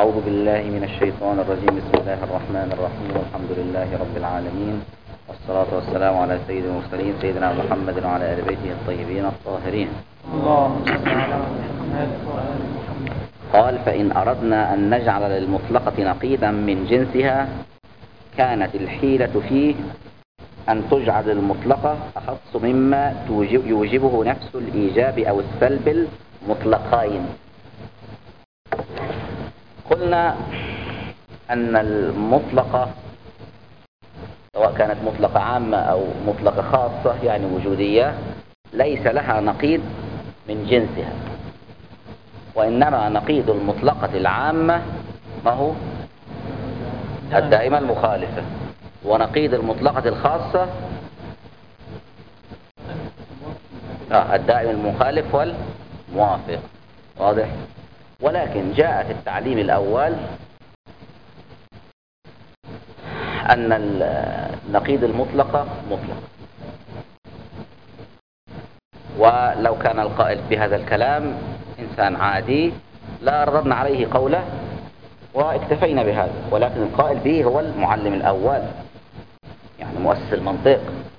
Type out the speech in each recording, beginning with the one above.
أعوذ بالله من الشيطان الرجيم. بسم الله الرحمن الرحيم. والحمد لله رب العالمين، والصلاة والسلام على سيد المرسلين سيدنا محمد وعلى آل بيته الطيبين الطاهرين. اللهم صل على محمد وآل محمد. قال: فإن أردنا أن نجعل للمطلقة نقيضا من جنسها كانت الحيلة فيه أن تجعل المطلقة أخص مما يوجبه نفس الإيجاب أو السلب المطلقين. قلنا أن المطلقة سواء كانت مطلقة عامة أو مطلقة خاصة يعني وجودية ليس لها نقيض من جنسها، وإنما نقيض المطلقة العامة ما هو الدائمة المخالفة، ونقيض المطلقة الخاصة الدائم المخالف والموافق. واضح؟ ولكن جاء في التعليم الأول أن النقيض المطلقة مطلق، ولو كان القائل بهذا الكلام إنسان عادي لا رددنا عليه قوله واكتفينا بهذا، ولكن القائل به هو المعلم الأول يعني مؤسس المنطق،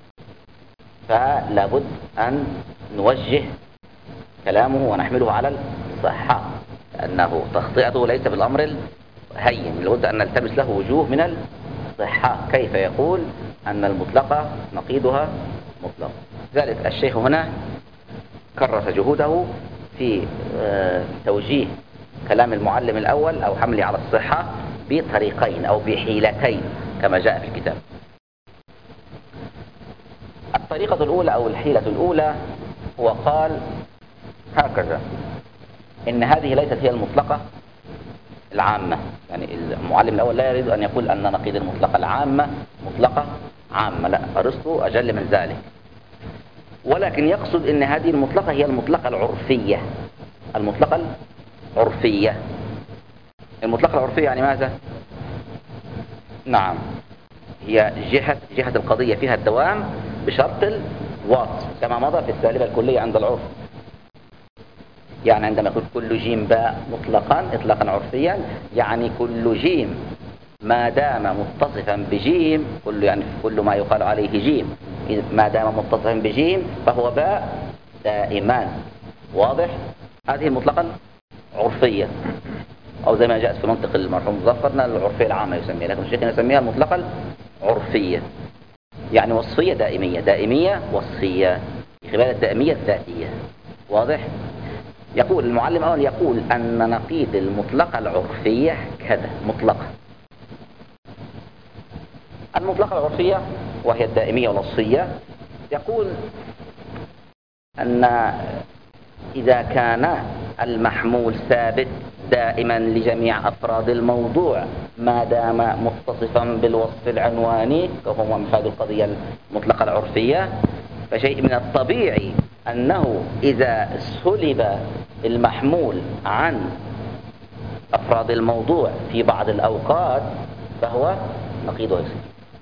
فلا بد أن نوجه كلامه ونحمله على الصحة، لأنه تخطئته ليس بالأمر الهين، لابد أن نلتمس له وجوه من الصحة. كيف يقول أن المطلقة نقيضها مطلق؟ ذلك الشيخ هنا كرس جهوده في توجيه كلام المعلم الأول أو حمله على الصحة بطريقين أو بحيلتين كما جاء في الكتاب. الطريقة الأولى أو الحيلة الأولى هو قال هكذا: إن هذه ليست هي المطلقة العامة، يعني المعلم الأول لا يريد أن يقول أن نقيض المطلقة العامة مطلقة عامة، لا، أرسطو أجل من ذلك، ولكن يقصد أن هذه المطلقة هي المطلقة العرفية. المطلقة العرفية، المطلقة العرفية يعني ماذا؟ نعم، هي جهة القضية فيها الدوام بشرط الوصف كما مضى في السالبة الكلية عند العرف. يعني عندما يقول كل جيم باء مطلقا إطلاقا عرفيا، يعني كل جيم ما دام متصفا بجيم، كل ما يقال عليه جيم ما دام متصفا بجيم فهو باء دائما. واضح؟ هذه المطلقة العرفية، أو زي ما جاءت في منطق المرحوم ظفرنا العرفية العامة يسميها، لكن الشيخ يسميها المطلقة العرفية، يعني وصفية دائمية، دائمية وصفية خلال الدائمية الذاتية. واضح؟ يقول المعلم أول يقول أن نقيض المطلقة العرفية كذا مطلقة. المطلقة العرفية وهي الدائمية والوصفية، يقول أن إذا كان المحمول ثابت دائما لجميع أفراد الموضوع ما دام متصفا بالوصف العنواني وهو مفاد القضية المطلقة العرفية، فشيء من الطبيعي أنه إذا سلب المحمول عن أفراد الموضوع في بعض الأوقات فهو نقيض يصير،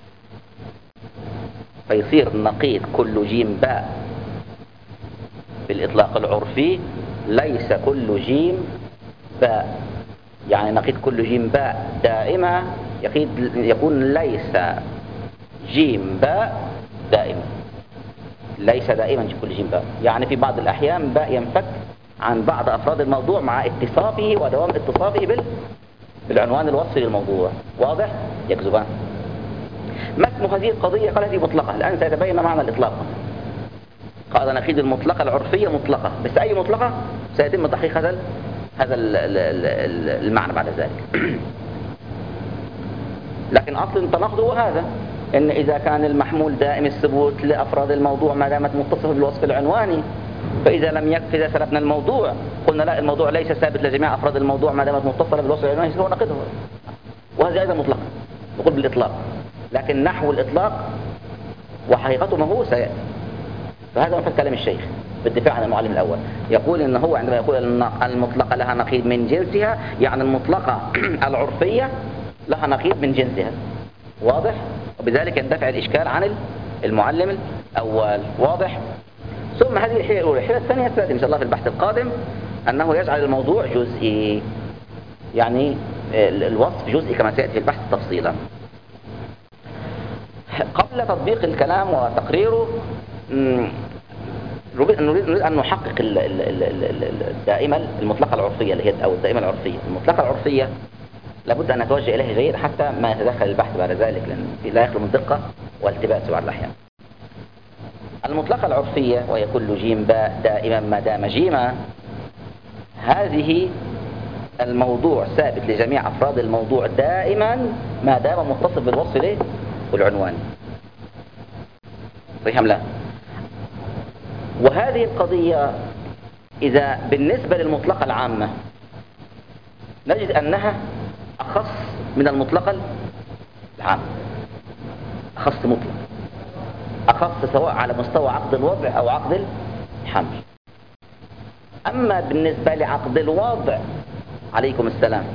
فيصير نقيض كل جيم باء بالإطلاق العرفي ليس كل جيم باء، يعني نقيض كل جيم باء دائمة يكون ليس جيم باء دائما، ليس دائما كل جيم باء، يعني في بعض الأحيان باء ينفك عن بعض أفراد الموضوع مع اتصافه ودوام اتصافه بالعنوان الوصفي للموضوع. واضح؟ يكذبان. ما اسم هذه القضية؟ قال هذه مطلقة. الآن سيتبين معنى الإطلاق. قال نقيض المطلقة العرفية مطلقة، بس أي مطلقة؟ سيتم تحقيق هذا المعنى بعد ذلك. لكن أصل التناقض هو هذا، إن إذا كان المحمول دائم الثبوت لأفراد الموضوع ما دامت متصفة بالوصف العنواني، فإذا لم يكفي إذا سلبنا الموضوع قلنا لا، الموضوع ليس ثابت لجميع أفراد الموضوع ما دامت متصلة بالوصف العنواني، هو نقيضه، وهذا أيضا مطلق نقول بالإطلاق، لكن نحو الإطلاق وحقيقته ما هو سيأتي. فهذا مثل كلام الشيخ بالدفاع عن المعلم الأول، يقول إن هو عندما يقول المطلقة لها نقيض من جنسها يعني المطلقة العرفية لها نقيض من جنسها. واضح؟ وبذلك يندفع الإشكال عن المعلم الأول. واضح؟ ثم هذه الحيلة الأولى. الحيلة الثانية ستأتي إن شاء الله في البحث القادم، أنه يجعل الموضوع جزئي، يعني الوصف جزئي كما سيأتي في البحث تفصيلا. قبل تطبيق الكلام وتقريره نريد أن نحقق الدائمة المطلقة العرفية اللي هي أو الدائمة العرفية. المطلقة العرفية لابد أن نتوجه إليه جيد حتى ما يتدخل البحث بعد ذلك، لأن لا يخلو من دقة والتباس بعض الأحيان. المطلقة العرفية وهي كل جيم باء دائما ما دام جيما، هذه الموضوع ثابت لجميع أفراد الموضوع دائما ما دام متصل بالوصف له والعنوان. صحيح أم لا؟ وهذه القضية إذا بالنسبة للمطلقة العامة نجد أنها أخص من المطلقة العامة، أخص مطلق، أخص سواء على مستوى عقد الوضع أو عقد الحمل. أما بالنسبة لعقد الوضع عليكم السلام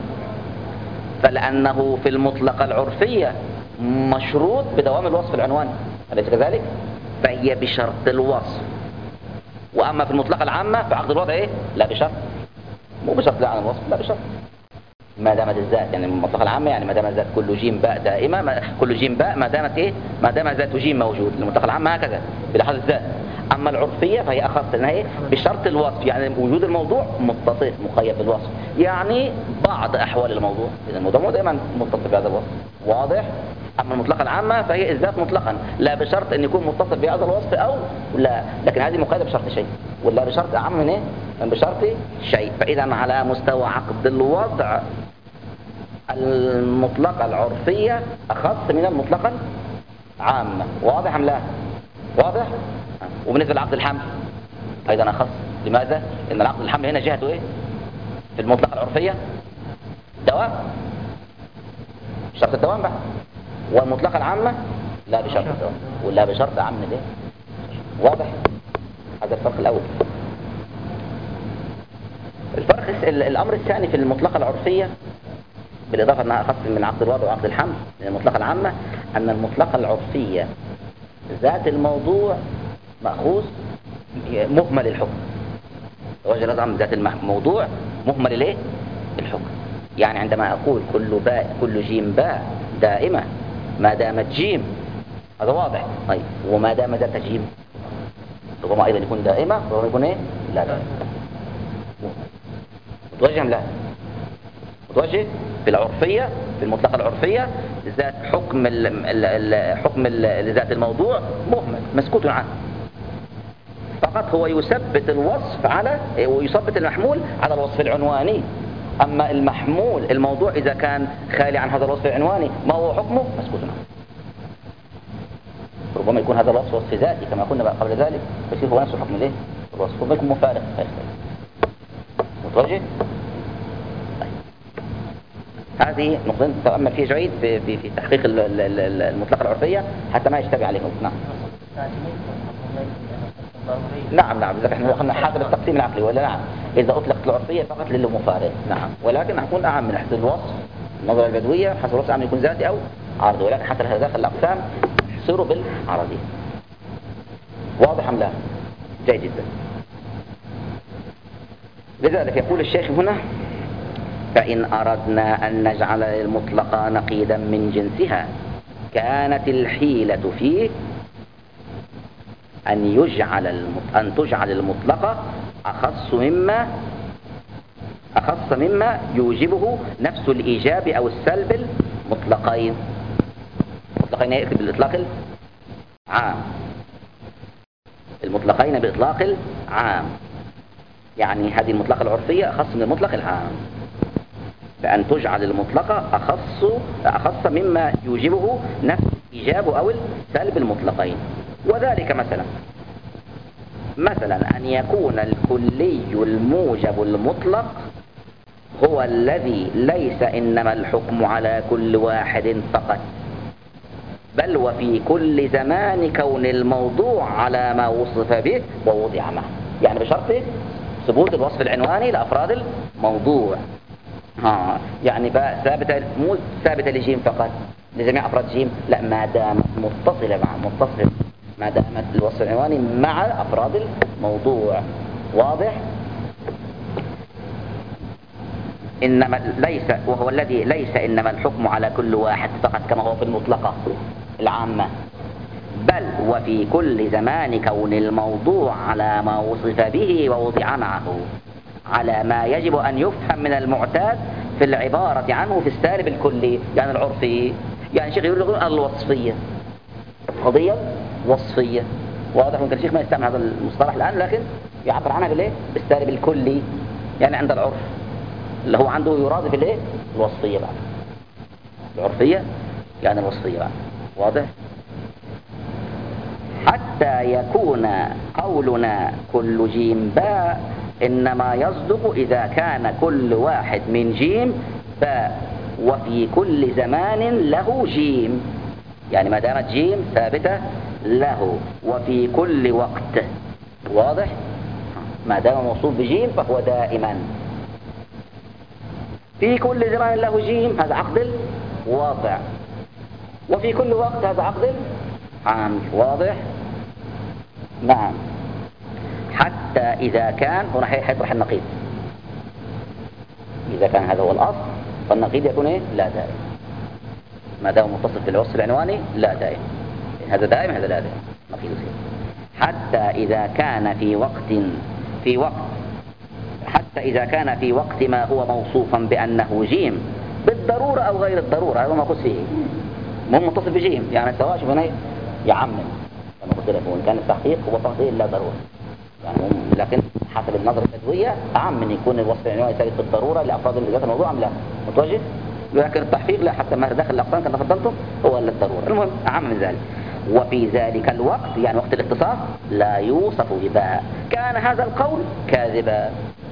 فلأنه في المطلقة العرفية مشروط بدوام الوصف العنواني، أليس كذلك؟ فهي بشرط الوصف. وأما في المطلقة العامة في عقد الوضع إيه؟ لا بشرط، مو بشرط لا عن الوصف، لا بشرط ما دامت الذات. يعني المطلقة العامة يعني ما دام الذات كل جيم باء دائمة، كل جيم باء ما دامت إيه؟ ما دام ذات جيم موجود. المطلقة العامة هكذا بلحاظ الذات. أما العرفية فهي أخص إنها إيه؟ بشرط الوصف، يعني وجود الموضوع متصل مقيد بالوصف، يعني بعض أحوال الموضوع. إذا الموضوع دائما متصل بهذا الوصف، واضح؟ أما المطلقة العامة فهي الذات مطلقا لا بشرط أن يكون متصل بهذا الوصف أو لا، لكن هذه مقيدة بشرط شيء، ولا بشرط أعم من إيه؟ من بشرط شيء. فإذا على مستوى عقد الوضع المطلقة العرفية أخص من المطلقة العامة، واضح أم لا؟ واضح؟ وبالنسبة لعقد الحمل أيضا أخص. لماذا؟ لأن العقد الحمل هنا جهته إيه؟ في المطلقة العرفية دوام، شرط الدوام بقى. والمطلقة العامة لا بشرط الدوام ولا بشرط أعم من إيه؟ واضح؟ هذا الفرق الأول. الأمر الثاني في المطلقة العرفية بالإضافة أنها أخص من عقد الوضع وعقد الحمل من المطلقة العامة، أن المطلقة العرفية ذات الموضوع مأخوذ مهمل الحكم. وجه نظام ذات الموضوع مهمل الايه؟ الحكم. يعني عندما أقول كل جيم باء دائمة ما دامت جيم، هذا واضح. طيب وما دام ذات جيم ربما أيضا يكون دائمة، ربما يكون ايه؟ لا دائمة. متوجه لا متوجه في العرفية، في المطلقة العرفية ذات حكم ذات الموضوع مهمل مسكوت عنه، فقط هو يثبت الوصف على ويثبت المحمول على الوصف العنواني. أما المحمول الموضوع إذا كان خالي عن هذا الوصف العنواني ما هو حكمه؟ مسكوت عنه. ربما يكون هذا الوصف وصف ذاتي كما قلنا قبل ذلك، يصير هو نفس الحكم ليه؟ الوصف ربما يكون مفارق فيختلف. متوجه؟ هذه نقطة نتأمل فيها جيد في تحقيق المطلقة العرفية حتى ما يشتبه عليكم. نعم إذا احنا قلنا حسب التقسيم العقلي ولا نعم، إذا أطلقت العرفية فقط للمفارق نعم، ولكن هنكون أعم من حيث الوصف النظرة البدوية، حسب الوصف أعم يكون ذاتي أو عرضي، ولكن حتى داخل الأقسام يصيروا بالعرضي. واضح أم لا؟ جيد جدا. لذلك يقول الشيخ هنا: فإن أردنا أن نجعل المطلقة نقيدا من جنسها كانت الحيلة فيه أن تجعل المطلقة أخص مما يوجبه نفس الإيجاب أو السلب المطلقين يكتب بالإطلاق العام، المطلقين بإطلاق العام، يعني هذه المطلقة العرفية أخص من المطلق العام، فأن تجعل المطلقة أخص مما يوجبه نفس الإيجاب أو السلب المطلقين. وذلك مثلا أن يكون الكلي الموجب المطلق هو الذي ليس إنما الحكم على كل واحد فقط، بل وفي كل زمان كون الموضوع على ما وصف به ووضع معه، يعني بشرط ثبوت الوصف العنواني لأفراد الموضوع. يعني ثابتة مو ثابتة لجيم فقط لجميع أفراد جيم، لا ما دامت متصلة ما دامت الوصف العنواني مع أفراد الموضوع. واضح؟ إنما ليس، وهو الذي ليس إنما الحكم على كل واحد فقط كما هو في المطلقة العامة، بل وفي كل زمان كون الموضوع على ما وصف به ووضع معه على ما يجب أن يفهم من المعتاد في العبارة عنه في السالب الكلي، يعني العرفي. يعني شيخ يقول الوصفية، قضية وصفية، واضح. ممكن الشيخ ما يستعمل هذا المصطلح الآن، لكن يعبر عنها بالايه؟ بالسالب الكلي، يعني عند العرف اللي هو عنده يراد بالايه؟ الوصفية بعد العرفية، يعني الوصفية بعد، واضح. حتى يكون قولنا كل جيم باء إنما يصدق إذا كان كل واحد من جيم باء وفي كل زمان له جيم، يعني ما دامت جيم ثابتة له وفي كل وقت، واضح. ما دام موصول بجيم فهو دائما في كل زمان له جيم، هذا عقد الواقع، وفي كل وقت هذا عقد عام، واضح. نعم. حتى إذا كان، هنا حيطرح النقيض، إذا كان هذا هو الأصل فالنقيض يكون إيه؟ لا دائم. ما دام متصل بالوصف العنواني لا دائم، هذا دائم هذا لا دائم، نقيض فيه. حتى إذا كان حتى إذا كان في وقت ما هو موصوفا بأنه جيم بالضرورة أو غير الضرورة، هذا ما قلت فيه، مو متصل بجيم، يعني سواء شوف هنا يعمم كما قلت لك، وإن كان التحقيق هو تقدير لا ضرورة، يعني لكن حسب النظرة التدوية أعم من يكون الوصف العنواني ثابت بالضرورة لأفراد ذات الموضوع أم لا، متوجه. لكن التحقيق لا، حتى ما داخل الأقسام كما تفضلتم هو للضرورة، المهم أعم من ذلك. وفي ذلك الوقت، يعني وقت الاختصاص، لا يوصف بباء، كان هذا القول كاذبا.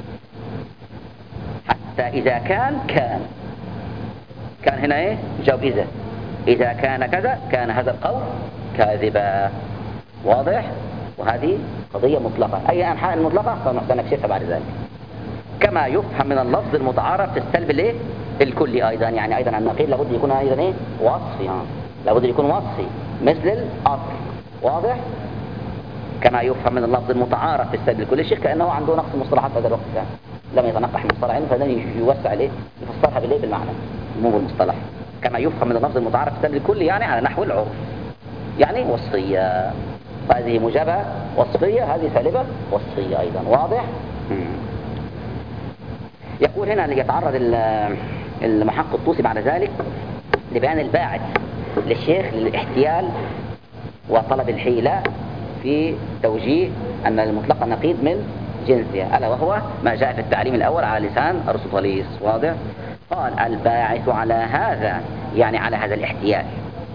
حتى إذا كان هنا إيه؟ جواب إذا كان كذا كان هذا القول كاذبا، واضح. وهذه قضية مطلقة، أي أنحاء المطلقة سنكشفها بعد ذلك. كما يفهم من اللفظ المتعارف في السلب الايه؟ الكلي أيضا، يعني أيضا النقيض لابد يكون أيضا إيه؟ وصفي، لابد يكون وصفي مثل الأصل، واضح. كما يفهم من اللفظ المتعارف في السلب الكلي، الشيخ كأنه عنده نقص مصطلحات في هذا الوقت، يعني لم يتنقح من مصطلحين فلن يوسع عليه يفسرها بالليل بالمعنى مو بالمصطلح. كما يفهم من اللفظ المتعارف في السلب الكلي يعني على نحو العرف، يعني وصفية، هذه مجابة وصفية، هذه سالبة وصفية أيضا، واضح. يقول هنا يتعرض المحقق الطوسي بعد ذلك لبيان الباعث للشيخ للاحتيال وطلب الحيلة في توجيه أن المطلق نقيض من جنسها، ألا وهو ما جاء في التعليم الأول على لسان أرسطاليس، واضح. قال الباعث على هذا، يعني على هذا الاحتيال،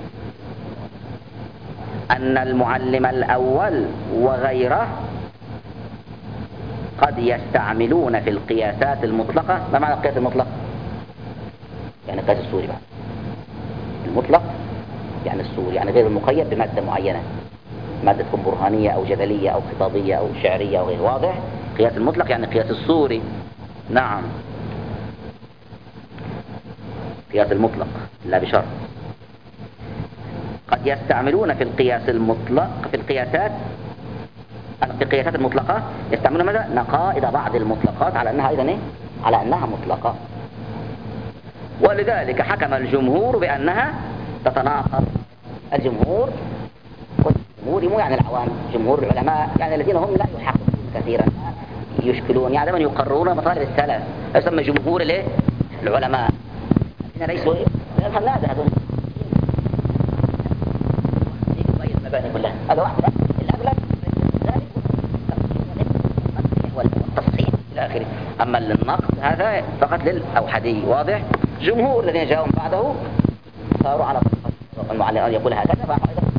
أن المعلم الأول وغيره قد يستعملون في القياسات المطلقة. ما معنى القياس المطلق؟ يعني القياس الصوري بقى. المطلق يعني الصوري، يعني غير المقيد بمادة معينة، مادة تكون برهانية أو جدلية أو خطابية أو شعرية أو غير، واضح. قياس المطلق يعني قياس الصوري، نعم، قياس المطلق لا بشرط. قد يستعملون في القياس المطلق في القياسات المطلقة يستعملون ماذا؟ نقائض بعض المطلقات على أنها أيضا إيه؟ على أنها مطلقة. ولذلك حكم الجمهور بأنها تتناقض. الجمهور مو يعني العوام، جمهور العلماء يعني الذين هم لا يحققون كثيرا، يشكلون، يعني من يقررون مطالب السلف، يسمى جمهور الايه؟ العلماء. الذين ليسوا ايه؟ الفنادة هذول المباني كلها، هذا واحد الأغلب والتصحيح إلى آخره. أما النقد هذا فقط للأوحدي، واضح. جمهور الذين جاءوا بعده صاروا على المعلم يقول هكذا،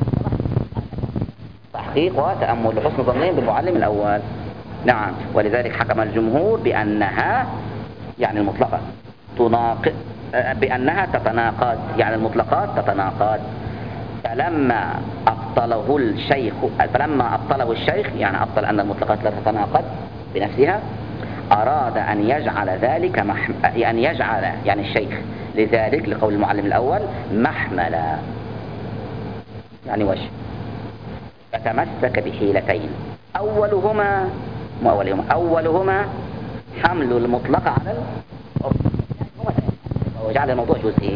تحقيق وتأمل لحسن ظنهم بالمعلم الأول، نعم. ولذلك حكم الجمهور بأنها يعني المطلقة بأنها تتناقض، يعني المطلقات تتناقض. فلما أبطله الشيخ يعني أبطل أن المطلقات لا تتناقض بنفسها، أراد أن يجعل ذلك يعني الشيخ لذلك لقول المعلم الأول محملا، يعني وجه. فتمسك بحيلتين، أولهما حمل المطلق على العرف، وجعل الموضوع جزئي.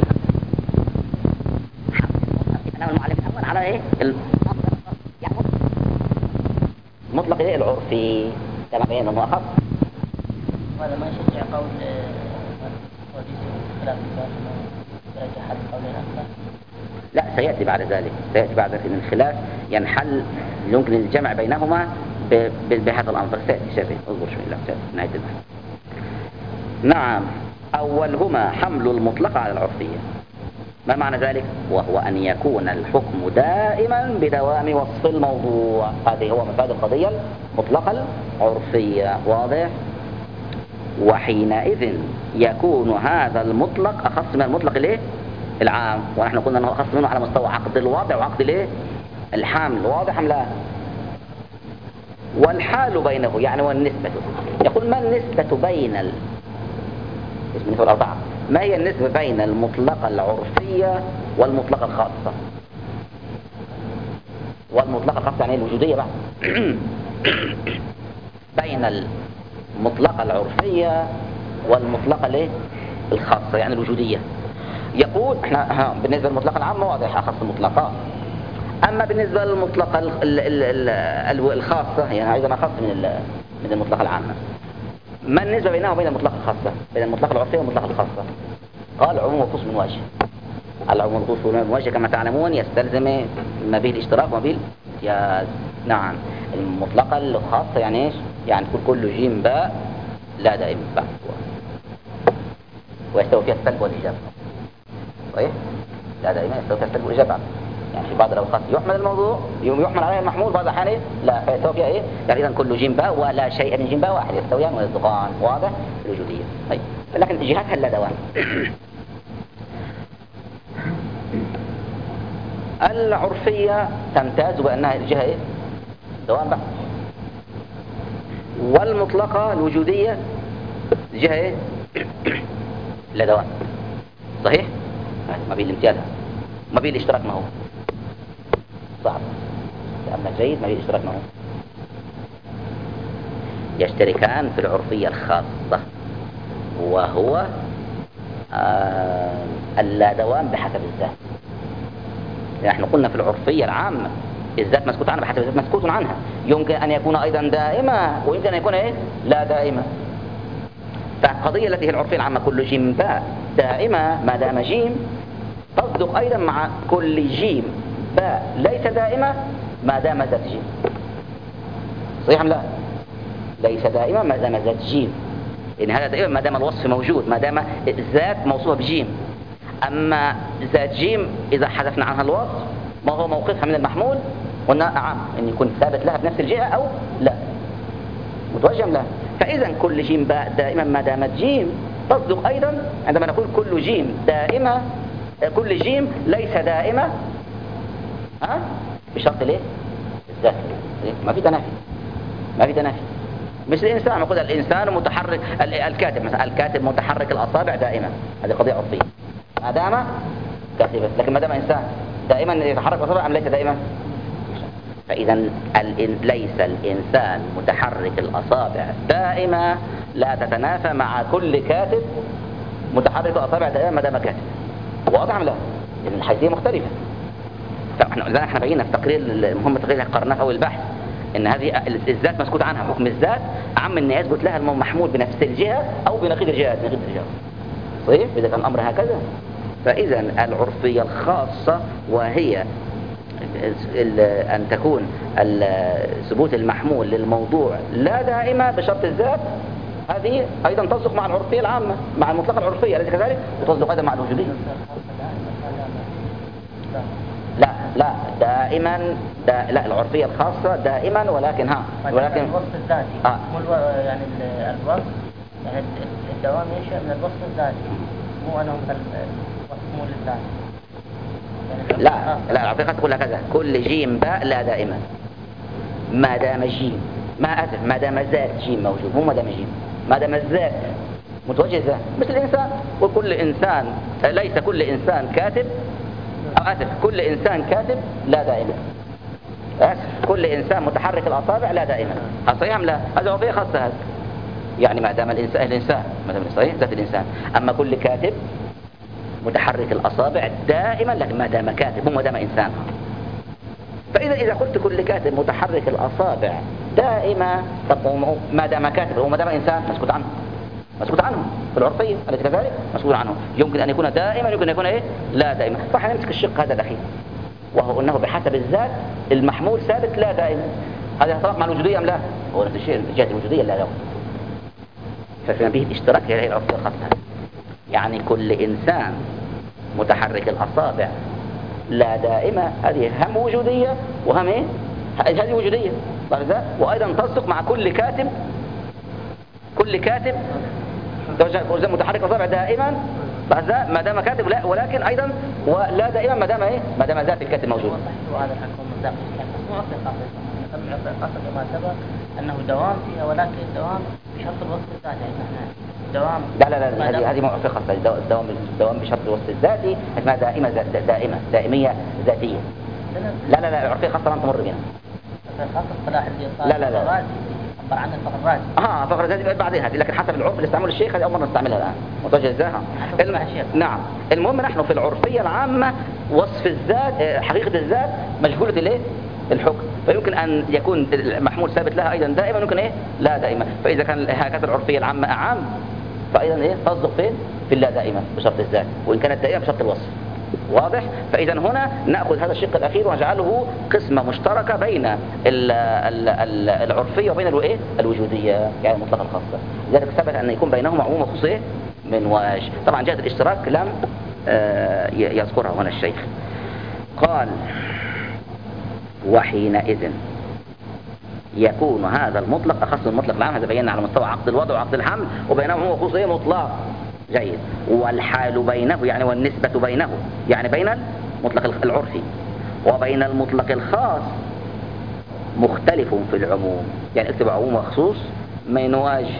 أنا المعلم الأول على إيه؟ يعني مطلق إيه العرفي كما بين أنه أخف. هذا ما يشجع قول خلاف يرجح هذا القولين أكثر. لا، سيأتي بعد ذلك، سيأتي بعد ذلك أن الخلاف ينحل، يمكن الجمع بينهما بهذا الأمر. سيأتي اصبر شوي، لا سيأتي نهاية البحث. نعم، أولهما حمل المطلق على العرفية. ما معنى ذلك؟ وهو أن يكون الحكم دائما بدوام وصف الموضوع. هذه هو مفاد القضية المطلقة العرفية. واضح؟ وحينئذ يكون هذا المطلق أخص من المطلق الايه؟ العام. ونحن قلنا أنه أخص منه على مستوى عقد الوضع وعقد الايه؟ الحمل. واضح أم لا؟ والحال بينه يعني والنسبة. يقول ما النسبة بين اسم النسبة الأربعة. ما هي النسبة بين المطلقة العرفية والمطلقة الخاصة؟ والمطلقة الخاصة يعني الوجودية بقى. بين المطلقة العرفية والمطلقة الايه؟ الخاصة يعني الوجودية. يقول احنا بالنسبة للمطلقة العامة واضح أخص المطلقات. أما بالنسبة للمطلقة الخاصة يعني أيضا أخص من المطلقة العامة. ما النسبة بينها وبين المطلقة الخاصة؟ بين المطلقة العرفية والمطلقة الخاصة؟ قال عموم وخصوص من وجه. العموم والخصوص من وجه كما تعلمون يستلزم ما به الاشتراك وما به الامتياز. نعم، المطلقة الخاصة يعني ايش؟ يعني تقول كل جيم باء لا دائم باء، ويستوي فيها السلب والإيجاب. صحيح؟ لا دائما يستوي فيها السلب والإيجاب. يعني في بعض الأوقات يحمل الموضوع يحمل عليه المحمول، بعض الأحيان لا، فيستوي فيها ايه؟ يعني إذا كل جيم باء ولا شيء من جيم باء واحد يستويان ويصدقان. واضح؟ الوجودية. طيب، لكن جهتها لا دوام. العرفية تمتاز بأنها الجهة ايه؟ دوام بقى. والمطلقة الوجودية الجهة ايه؟ لا دوام. صحيح؟ ما بين الامتياز ما بين الاشتراك. ما هو صعب لأنه جيد. ما بين الاشتراك ما هو يشتركان في العرفية الخاصة، وهو اللا دوام بحسب الذات. نحن قلنا في العرفية العامة الذات مسكوت عنها بحسب الذات مسكوت عنها. يمكن أن يكون أيضا دائما ويمكن أن يكون إيه؟ لا دائما. فالقضية التي هي العرفية العامة كل جيم باء دائمة ما دام جيم، تصدق أيضا مع كل جيم باء ليس دائمة ما دام ذات جيم. صحيح أم لا؟ ليس دائما ما دام ذات جيم، لأن هذا دائما ما دام الوصف موجود، ما دام ذات موصوفة بجيم. أما ذات جيم إذا حذفنا عنها الوصف ما هو موقفها من المحمول؟ قلنا نعم أن يكون ثابت لها بنفس الجهة أو لا، متوجه لا. فإذا كل جيم باء دائما ما دامت جيم تصدق أيضا عندما نقول كل جيم دائمة، كل جيم ليس دائمة بشرط ليه؟ الذات. ما في تنافي، ما في تنافي. مثل الإنسان نقول الإنسان متحرك، الكاتب مثلا الكاتب متحرك الأصابع دائما، هذه قضية عرفية ما دام كاتبا. لكن ما دام إنسان دائما يتحرك الأصابع أم ليس دائما؟ فإذا ليس الإنسان متحرك الأصابع دائما لا تتنافى مع كل كاتب متحرك الأصابع دائما ما دام كاتب. واضح ولا لا؟ لأن الحيثية مختلفة. احنا بينا في تقرير المهم التقرير اللي قررناه في أول البحث ان هذه الذات مسكوت عنها. حكم الذات عم ان يثبت لها المحمول بنفس الجهة او بنقيض الجهات. نقيض الجهات صحيح اذا كان الامر هكذا. فاذا العرفية الخاصة وهي ان تكون ثبوت المحمول للموضوع لا دائما بشرط الذات، هذه ايضا تصدق مع العرفية العامة مع المطلقة العرفية التي كذلك، وتصدق ايضا مع الوجودية. لا دائما لا العرفية الخاصة دائما ولكن ولكن الوصف الذاتي يعني الوصف يعني الدوام ينشأ من الوصف الذاتي، مو أنهم الوصف مو للذات. يعني لا العرفية تقول هكذا كل جيم باء لا دائما ما دام جيم ما دام ذات جيم موجود، مو ما دام جيم، ما دام الذات متوجه ذات. مثل الإنسان وكل إنسان ليس كل إنسان كاتب كل إنسان كاتب لا دائما. كل إنسان متحرك الأصابع لا دائما. صحيح أم لا؟ هذا عرفية خاصة هذا. يعني ما دام الإنسان ما دام صحيح ذات الإنسان. أما كل كاتب متحرك الأصابع دائما، لكن ما دام كاتب مو ما دام إنسان. فإذا قلت كل كاتب متحرك الأصابع دائما، طب ما دام كاتب وما دام إنسان مسكوت عنه، مسكوت عنه في العرفية أليس كذلك؟ مسكوت عنه. يمكن أن يكون دائما، يمكن أن يكون إيه؟ لا دائما. فحنمسك الشق هذا الأخير، وهو أنه بحسب الذات المحمول ثابت لا دائما. هذا يتطابق مع الوجودية أم لا؟ هو نفس الشيء جهة الوجودية لا لا. ففي به الاشتراك هي العرفية الخاصة، يعني كل إنسان متحرك الأصابع لا دائمة، هذه هم وجودية وهم إيه؟ هذه وجودية. وأيضا تصدق مع كل كاتب، كل كاتب متحرك الأصابع دائما ما دام كاتب، لا ولكن أيضا ولا دائما ما دام إيه؟ ما دام ذات الكاتب موجود. وهذا الحكم مصداق مو خاصة ما سبق أنه دوام فيها، ولكن الدوام بشرط الوصف الذاتي. يعني دوام لا هذه موقف خاصة. الدوام بشرط الوصف الذاتي اسمها دائمية ذاتية. لا العرفية خاصة لم تمر بنا. خاصة الصلاح اللي لا عبر عن الفقر الرازي. فقر الرازي بعدين هذه، لكن حسب العرف اللي استعمله الشيخ هذه أول مرة نستعملها الآن متوجه ازاها. نعم. المهم نحن في العرفية العامة وصف الذات، حقيقة الذات مجهولة الايه؟ الحكم. فيمكن أن يكون المحمول ثابت لها أيضا دائما، يمكن إيه؟ لا دائما. فإذا كان هكذا العرفية العامة أعام، فأيضا إيه؟ تصدق فين؟ في اللا دائما بشرط الذات، وإن كانت دائما بشرط الوصف. واضح؟ فإذا هنا نأخذ هذا الشق الأخير ونجعله قسمة مشتركة بين العرفية وبين الإيه؟ الوجودية، يعني المطلقة الخاصة. لذلك ثبت أن يكون بينهما عموم وخصوص إيه؟ من وجه. طبعا جهة الاشتراك لم يذكرها هنا الشيخ. قال: وحينئذ يكون هذا المطلق أخص من المطلق العام. هذا بينا على مستوى عقد الوضع وعقد الحمل، وبينهما هو خصوصية مطلق. جيد. والحال بينه يعني والنسبة بينه يعني بين المطلق العرفي وبين المطلق الخاص مختلف في العموم، يعني اكتب عموم وخصوص من وجه.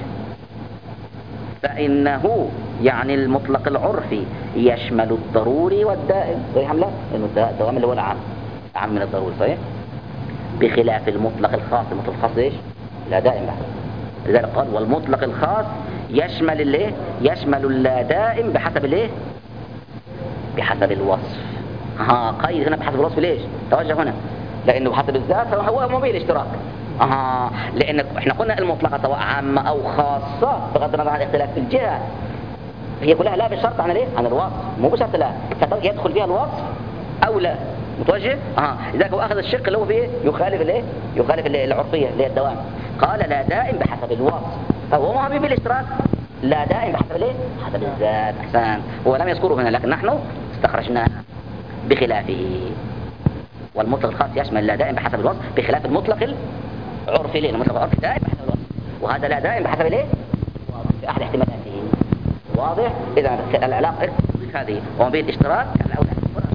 فإنه يعني المطلق العرفي يشمل الضروري والدائم. صحيح أم لا؟ لأنه الدوام اللي هو العام أعم من الضروري. صحيح؟ بخلاف المطلق الخاص. المطلق الخاص إيش؟ لا دائم له. لذلك قال: والمطلق الخاص يشمل الايه؟ يشمل اللا دائم بحسب الايه؟ بحسب الوصف. قيد هنا بحسب الوصف. ليش؟ توجه هنا لانه بحسب الذات هو مبين الاشتراك. لان احنا قلنا المطلقه سواء عامه او خاصه بغض النظر عن الاختلاف في الجهه، هي كلها لا بشرط عن الايه؟ عن الوصف، مو بشرط لا يدخل فيها الوصف او لا. متوجه؟ لذلك هو اخذ الشق اللي هو فيه يخالف الايه؟ يخالف العرفيه اللي هي الدوام. قال: لا دائم بحسب الوصف. فهو ما في بالاشتراك لا دائم بحسب الايه؟ حسب الذات. احسن. هو لم يذكره هنا لكن نحن استخرجناه بخلافه. والمطلق الخاص يشمل لا دائم بحسب الوصف بخلاف المطلق العرفي. لأن المطلق العرفي دائم بحسب الوصف، وهذا لا دائم بحسب الايه؟ في احد احتمالاته. واضح؟ اذا العلاقه هذه وما بين الاشتراك كان الاولى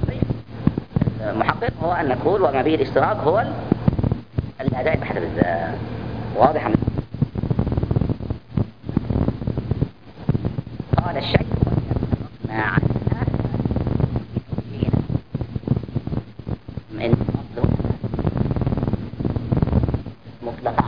محقق هو ان نقول وما به الاشتراك هو لا دائم بحسب الذات. واضح؟ قال الشيخ: ما عنا من مطلق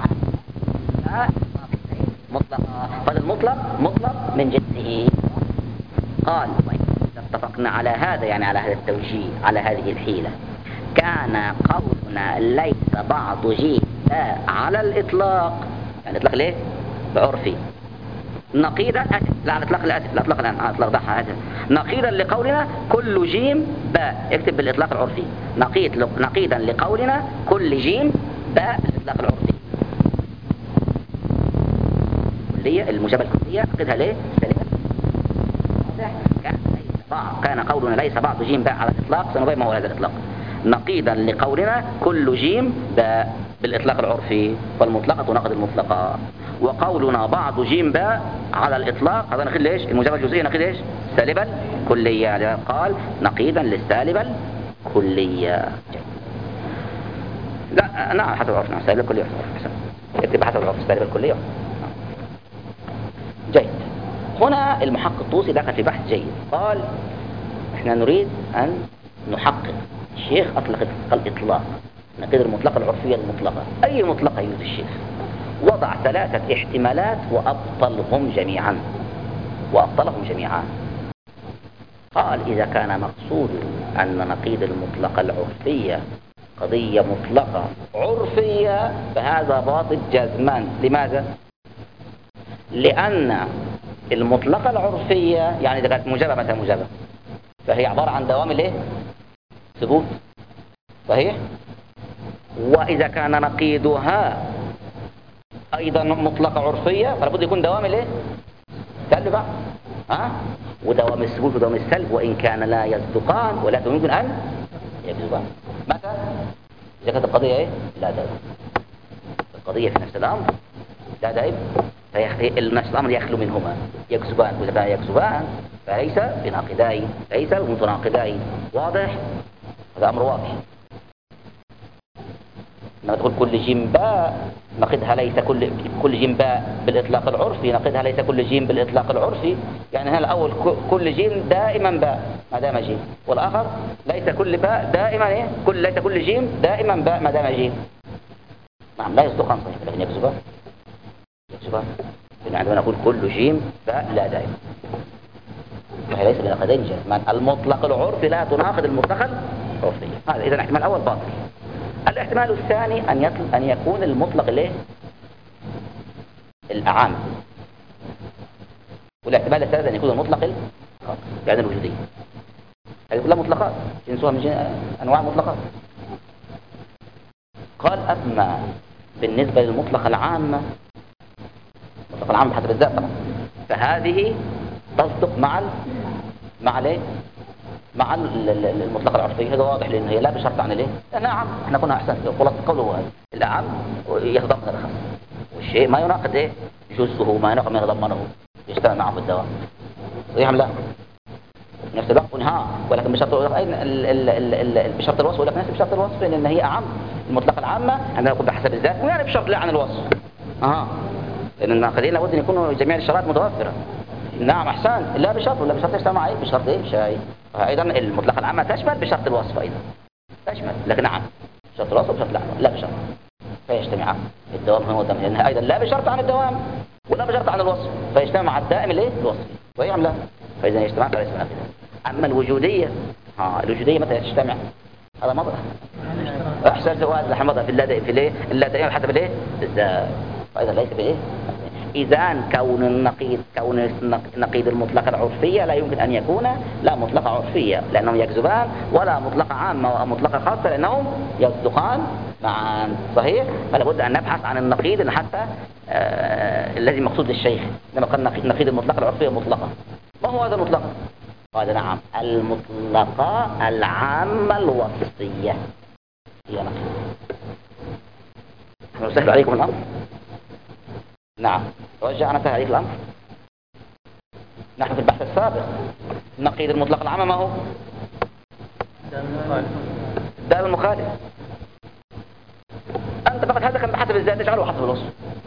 فالمطلق مطلق من جنسه. قال: اتفقنا على هذا، يعني على هذا التوجيه، على هذه الحيلة، كان قولنا ليس بعض جيم لا على الإطلاق، يعني الإطلاق ليه؟ بعرفي. نقيدا لا على الإطلاق، لا الإطلاق الآن على الإطلاق ضحى. نقيدا لقولنا كل جيم باء، اكتب بالإطلاق العرفي. نقيدا لقولنا كل جيم باء بالإطلاق العرفي. كلية المشابهة الكلية نقيدها ليه؟ كان قولنا ليس بعض جيم باء على الإطلاق، سنبين ما هو هذا الإطلاق. نقيدا لقولنا كل جيم باء بالإطلاق العرفي، فالمطلقة تناقض المطلقة. وقولنا بعض جيم باء على الإطلاق هذا نقيد ليش؟ المجابهة الجزئية نقيد ايش؟ سالبا كلية. قال: نقيدا للسالبا كلية. لا نعم حسب العرف. نعم سالبا كلية. اكتب حسب العرف سالبا كلية. جيد. هنا المحقق الطوسي دخل في بحث جيد. قال: احنا نريد أن نحقق. الشيخ أطلق الإطلاق، نقيد المطلقة العرفية المطلقة. أي مطلقة يريد الشيخ؟ وضع 3 احتمالات وأبطلهم جميعا. قال إذا كان مقصود أن نقيض المطلقة العرفية قضية مطلقة عرفية فهذا باطل جزما. لماذا؟ لأن المطلقة العرفية يعني إذا كانت موجبة مثلا موجبة فهي عبارة عن دوام الايه؟ ثبوت. صحيح؟ وإذا كان نقيضها أيضا مطلقة عرفية فلا بد يكون دوام الايه؟ سلب بقى. ودوام الثبوت ودوام السلب وإن كان لا يصدقان ولكن يمكن أن يكذبان. متى؟ إذا كانت القضية ايه؟ لا دائم. القضية في نفس الأمر لا دائم نفس الأمر يخلو منهما يكذبان. وإذا كان يكذبان فليس بناقضين ليس بمتناقضين. واضح؟ هذا أمر واضح. لما تقول كل جيم باء نقدها ليس كل جيم باء بالإطلاق العرفي نقدها ليس كل جيم بالإطلاق العرفي. يعني هنا الأول كل جيم دائما باء ما دام جيم والآخر ليس كل باء دائما ايه؟ ليس كل جيم دائما باء ما دام جيم. نعم لا يصدقان صحيح لكن يكذبان. لأن عندما نقول كل جيم باء لا دائما فهي ليس بناقضين جزمان. المطلق العرفي لا تناقض المطلق العرفي. هذا إذا الاحتمال الأول باطل. الاحتمال الثاني أن يكون المطلق الايه؟ الأعام. والاحتمال الثالث أن يكون المطلق يعني الوجودية. هذه كلها مطلقات جنسها من أنواع المطلقات. قال أما بالنسبة للمطلق العامة المطلق العام بحسب الذات طبعا فهذه تصدق مع المطلق العرفي. هذا واضح لأن هي لا بشرط عن الايه؟ نعم احنا كنا احسن خلاص قوله هو الأعم يتضمن الخاص والشيء ما يناقض ايه؟ جزءه ما يناقض ما يتضمنه يجتمع معه بالدوام. صحيح لا نفس الوقت ولكن بشرط بشرط الوصف ولا نفس بشرط الوصف لأن هي أعم. المطلق العامة عندنا نقول بحسب الذات ويعني بشرط لا عن الوصف. لأن الناقضين لابد أن يكونوا جميع الشرائط متوفرة. نعم أحسن لا بشرط ولا بشرط يجتمع ايه؟ بشرط ايه؟ شيء. أيضا المطلق العامة تشمل بشرط الوصف أيضا تشمل لكن نعم بشرط الوصف بشرط لا بشرط فيجتمعان الدوام هو الدوام لأنها أيضا لا بشرط عن الدوام ولا بشرط عن الوصف فيجتمع مع الدائم الايه؟ الوصف وهي لا فإذا يجتمع فليس من أخذها. أما الوجودية الوجودية متى تجتمع؟ هذا مضى أحسن جواز لحمضها في اللادائم حسب الايه؟ الذات فإذا ليس بالايه؟ إذا كون النقيض المطلق العرفية لا يمكن أن يكون لا مطلقة عرفية لأنهم يكذبان ولا مطلقة عامة ومطلقة خاصة لأنهم يصدقان معا. صحيح؟ فلا بد أن نبحث عن النقيض حتى الذي مقصود للشيخ. لما قال النقيض المطلق العرفية مطلقة ما هو هذا المطلق؟ قال نعم المطلقة العامة الوصفية هي نقيض. نسهل عليكم الأمر. نعم توجه سهل عليك الأمر. نحن في البحث السابق نقيض المطلق العام ما هو؟ الدال المخالف. أنت فقط هذا كان بحسب الذات تجعله حسب الوصف.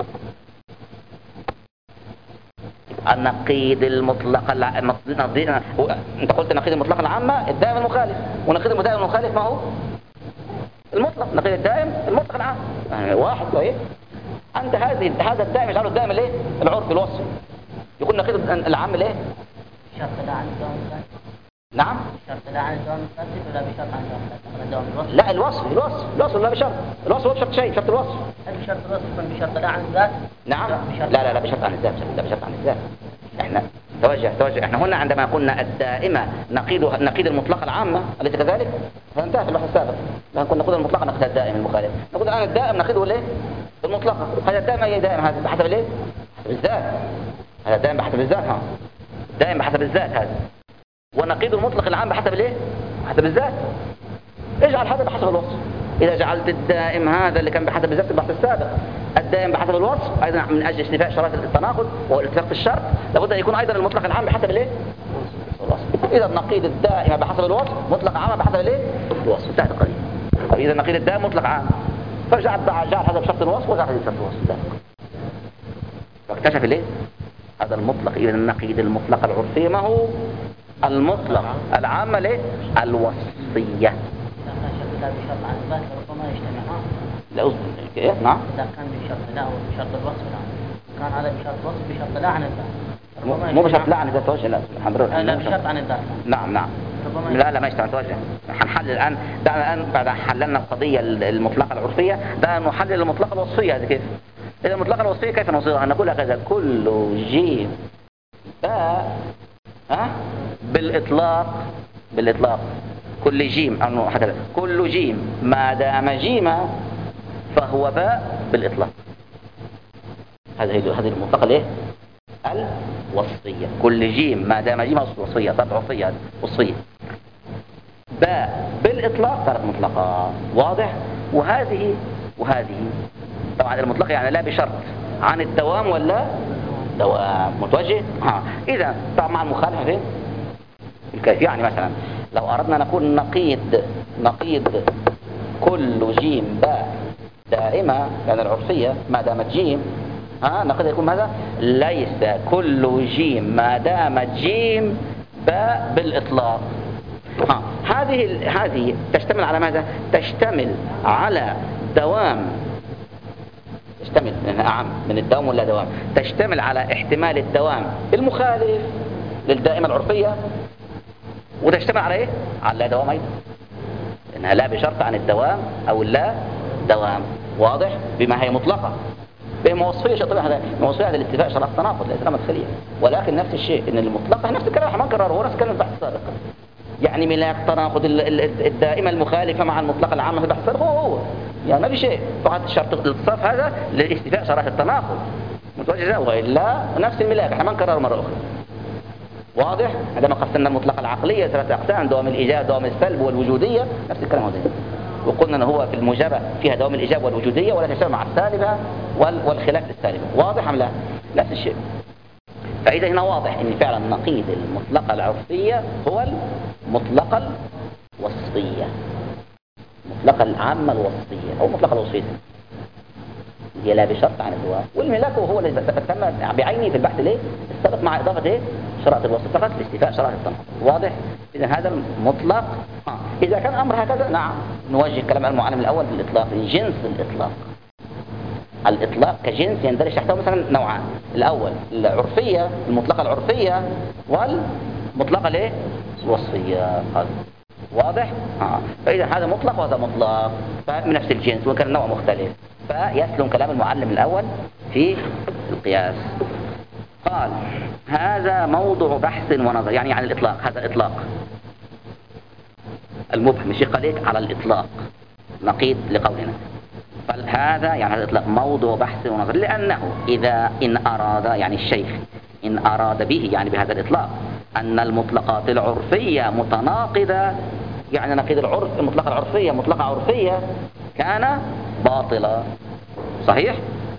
النقيض المطلق أنت قلت النقيض المطلق العامة الدائم المخالف ونقيض الدائم المخالف ما هو؟ المطلق. نقيض الدائم المطلق العام يعني واحد صحيح. أنت هذا الدائم يجعله الدائم الايه؟ العرف الوصف يكون نقيض العام الايه؟ شرط لا عن الدوام الثاني. نعم شرط لا عن الدوام الثاني ولا بشرط عن الدوام الوصف. لا الوصف لا بشرط. الوصف هو بشرط شيء بشرط الوصف. هل بشرط الوصف يكون بشرط لا عن الذات؟ نعم لا بشرط عن الذات لا بشرط عن الذات. احنا توجه احنا هنا عندما قلنا الدائمة نقيض المطلق العامة أليس كذلك؟ فانتهى في البحث السابق لأن كنا نقول المطلق نقيض الدائم المخالف. نقول الآن الدائم نقيضه الايه؟ المطلقة. هذا الدائم أي دائم هذا بحسب الايه؟ بحسب الذات. هذا الدائم بحسب الذات دائم بحسب الذات هذا. ونقيض المطلق العام بحسب الايه؟ بحسب الذات. اجعل هذا بحسب الوصف. إذا جعلت الدائم هذا اللي كان بحسب الذات في البحث السابق الدائم بحسب الوصف أيضا من أجل استيفاء شرائط التناقض والاتفاق في الشرط لابد أن يكون أيضا المطلق العام بحسب الايه؟ الوصف. إذا النقيض الدائم بحسب الوصف مطلق عام بحسب الايه؟ الوصف. انتهت القضية. إذا النقيض الدائم مطلق عام فجعل هذا بشرط الوصف وجعل هذا بشرط الوصف فاكتشف الايه؟ هذا المطلق. إذا النقيض المطلق العرفي ما هو؟ المطلق العام ليه؟ الوصفية. إذا بشرط عن الذات ربما يجتمعان. لا كيف؟ نعم إذا كان بشرط لا وبشرط الوصف لا كان هذا بشرط الوصف بشرط لا عن الذات. مو بشرط لا عن ذات وجه، لا حضرتك لا بشرط عن الذات. نعم لا ما يشترط وجه. هنحلل الآن، دعنا الآن بعد حللنا القضية المطلقة العرفية، دعنا نحلل المطلقة الوصفية. هذه كيف؟ إذا المطلقة الوصفية كيف نصيغها؟ نقول هكذا: كل جيم باء بالإطلاق كل جيم، أو هكذا كل جيم ما دام جيما فهو باء بالإطلاق. هذه المطلقة الايه؟ الوصفية. كل جيم ما دام جيما وصفية، طبعا وصفية باء بالإطلاق صارت مطلقة. واضح؟ وهذه طبعا المطلقة يعني لا بشرط عن الدوام ولا دوام. متوجه؟ إذا طبعا مع المخالفة فين؟ الكيف. يعني مثلا لو أردنا نقول نقيض كل جيم باء دائمة، يعني العرفية ما دامت جيم، نقدر يكون ماذا؟ ليس كل جيم ما دامت جيم باء بالإطلاق. هذه تشتمل على ماذا؟ تشتمل على دوام، تشتمل من الدوام ولا دوام، تشتمل على احتمال الدوام المخالف للدائمة العرفية، وتشتمل على ايه؟ على لا دوام ايضا، انها لا بشرط عن الدوام او لا دوام. واضح؟ بما هي مطلقة بموصفية طبعا. هذا موصفية هذا الاتفاق شرط التناقض ليس مدخلية، ولكن نفس الشيء ان المطلقة نفس الكلام احنا ما نكرره، هو نفس الكلام البحث السابق. يعني ملاك تناقض الدائمة المخالفة مع المطلقة العامة في البحث السابق هو يعني ما في شيء، فقط شرط الاتصاف هذا لاستيفاء شرط التناقض. متوجه؟ والا نفس الملاك احنا ما نكرره مرة أخرى. واضح؟ عندما قسمنا المطلقة العقلية 3 أقسام: دوام الإيجاب، دوام السلب، والوجودية، نفس الكلام هذا. وقلنا أنه هو في الموجبة فيها دوام الإيجاب والوجودية، ولا تشتغل مع السالبة والخلاف للسالبة. واضح أم لا؟ نفس الشيء. فإذا هنا واضح أن فعلا نقيض المطلقة العرفية هو المطلقة الوصفية، المطلقة العامة الوصفية أو المطلقة الوصفية، هي لا بشرط عن الدوام. والملاك هو الذي تم بعينه في البحث ليه؟ السبق مع إضافة ايه؟ شرط الوصف فقط لاستيفاء شرط التناقض. واضح؟ إذا هذا المطلق. إذا كان الأمر هكذا نعم نوجه كلام المعلم الأول بالإطلاق، جنس الإطلاق كجنس يندرج تحته مثلا نوعان: الأول العرفية، المطلقة العرفية، والمطلقة ليه؟ الوصفية. واضح؟ فإذا هذا مطلق وهذا مطلق من نفس الجنس وكان النوع مختلف، فيسلم كلام المعلم الأول في القياس. قال: هذا موضوع بحث ونظر، يعني عن الإطلاق. هذا إطلاق المبهم، الشيء قليل على الإطلاق نقيض لقولنا. فهذا يعني هذا الإطلاق موضوع بحث ونظر، لأنه إن أراد يعني الشيخ إن أراد به يعني بهذا الإطلاق أن المطلقات العرفية متناقضة، يعني نقيض العرف، المطلقة العرفية مطلقة عرفية، كان باطلا. صحيح؟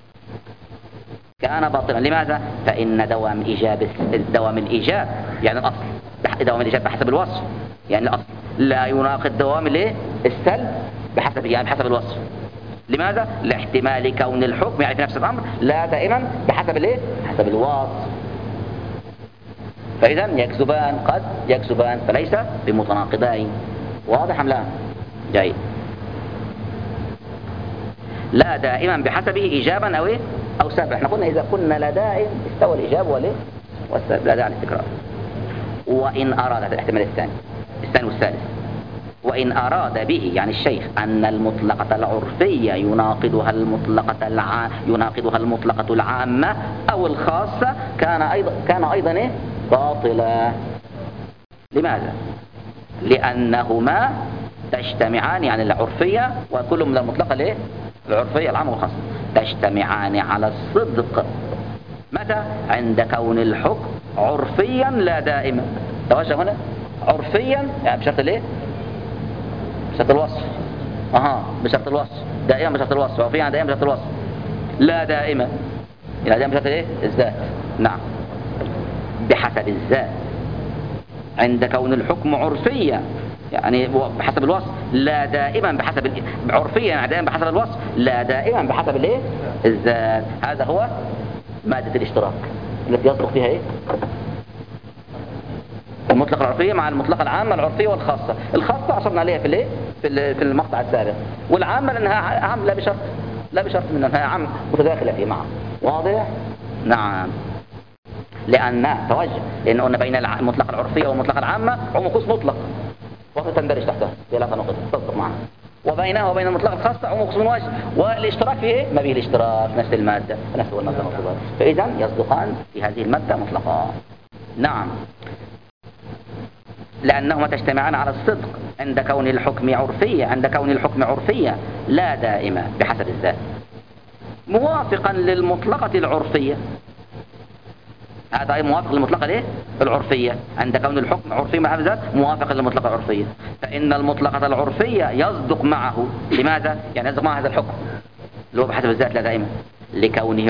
كان باطلا. لماذا؟ فإن دوام الإيجاب يعني الأصل، دوام الإيجاب بحسب الوصف يعني الأصل لا يناقض دوام السلب بحسب الوصف. لماذا؟ لاحتمال كون الحكم يعني في نفس الأمر لا دائما بحسب حسب الوصف. فإذا يكذبان، قد يكذبان، فليس بمتناقضين. واضح أم لا؟ جيد. لا دائما بحسبه إيجابا أو سلبا. احنا قلنا إذا كنا لا دائم استوى الإيجاب والسلب، لا داعي للتكرار. وإن أراد، هذا الاحتمال الثاني والثالث، وإن أراد به يعني الشيخ أن المطلقة العرفية يناقضها المطلقة العامة أو الخاصة كان أيضا باطلا. لماذا؟ لأنهما تجتمعان، يعني العرفية وكل من المطلقة العرفية العامة والخاصة تجتمعان على الصدق. متى؟ عند كون الحكم عرفيا لا دائما. توجه هنا عرفيا يعني بشرط بشرط الوصف. بشرط الوصف. دائما بشرط الوصف. عرفيا دائما بشرط الوصف. لا دائما يعني دائما بشرط الذات. نعم بحسب الذات. عند كون الحكم عرفيا يعني بحسب الوصف، لا دائما بحسب عرفيا يعني دائما بحسب الوصف، لا دائما بحسب الذات. هذا هو مادة الاشتراك التي يصدق فيها المطلقة العرفية مع المطلقة العامة العرفية والخاصة. الخاصة عصرنا عليها في المقطع السابق، والعامة لأنها عام لا بشرط منها، هي عام متداخلة فيه معه. واضح؟ نعم. لأن توجه، لأن قلنا بين المطلقة العرفية والمطلقة العامة عموم خصوص مطلق وتندرج تحتها ثلاثة نقط تصدق معها، وبينها وبين المطلقة الخاصة عموم خصوص وجه، والاشتراك في إيه؟ ما به الاشتراك نفس المادة نفس المادة مطلقة، فإذا يصدقان في هذه المادة مطلقا. نعم، لأنهما تجتمعان على الصدق عند كون الحكم عرفية لا دائمة بحسب الذات، موافقا للمطلقة العرفية. هذا أي موافق للمطلقة ليه؟ العرفية، عند كون الحكم عرفي بحسب الذات موافقا للمطلقة العرفية، فإن المطلقة العرفية يصدق معه. لماذا؟ يعني يصدق معه هذا الحكم اللي هو بحسب الذات لا دائما لكونه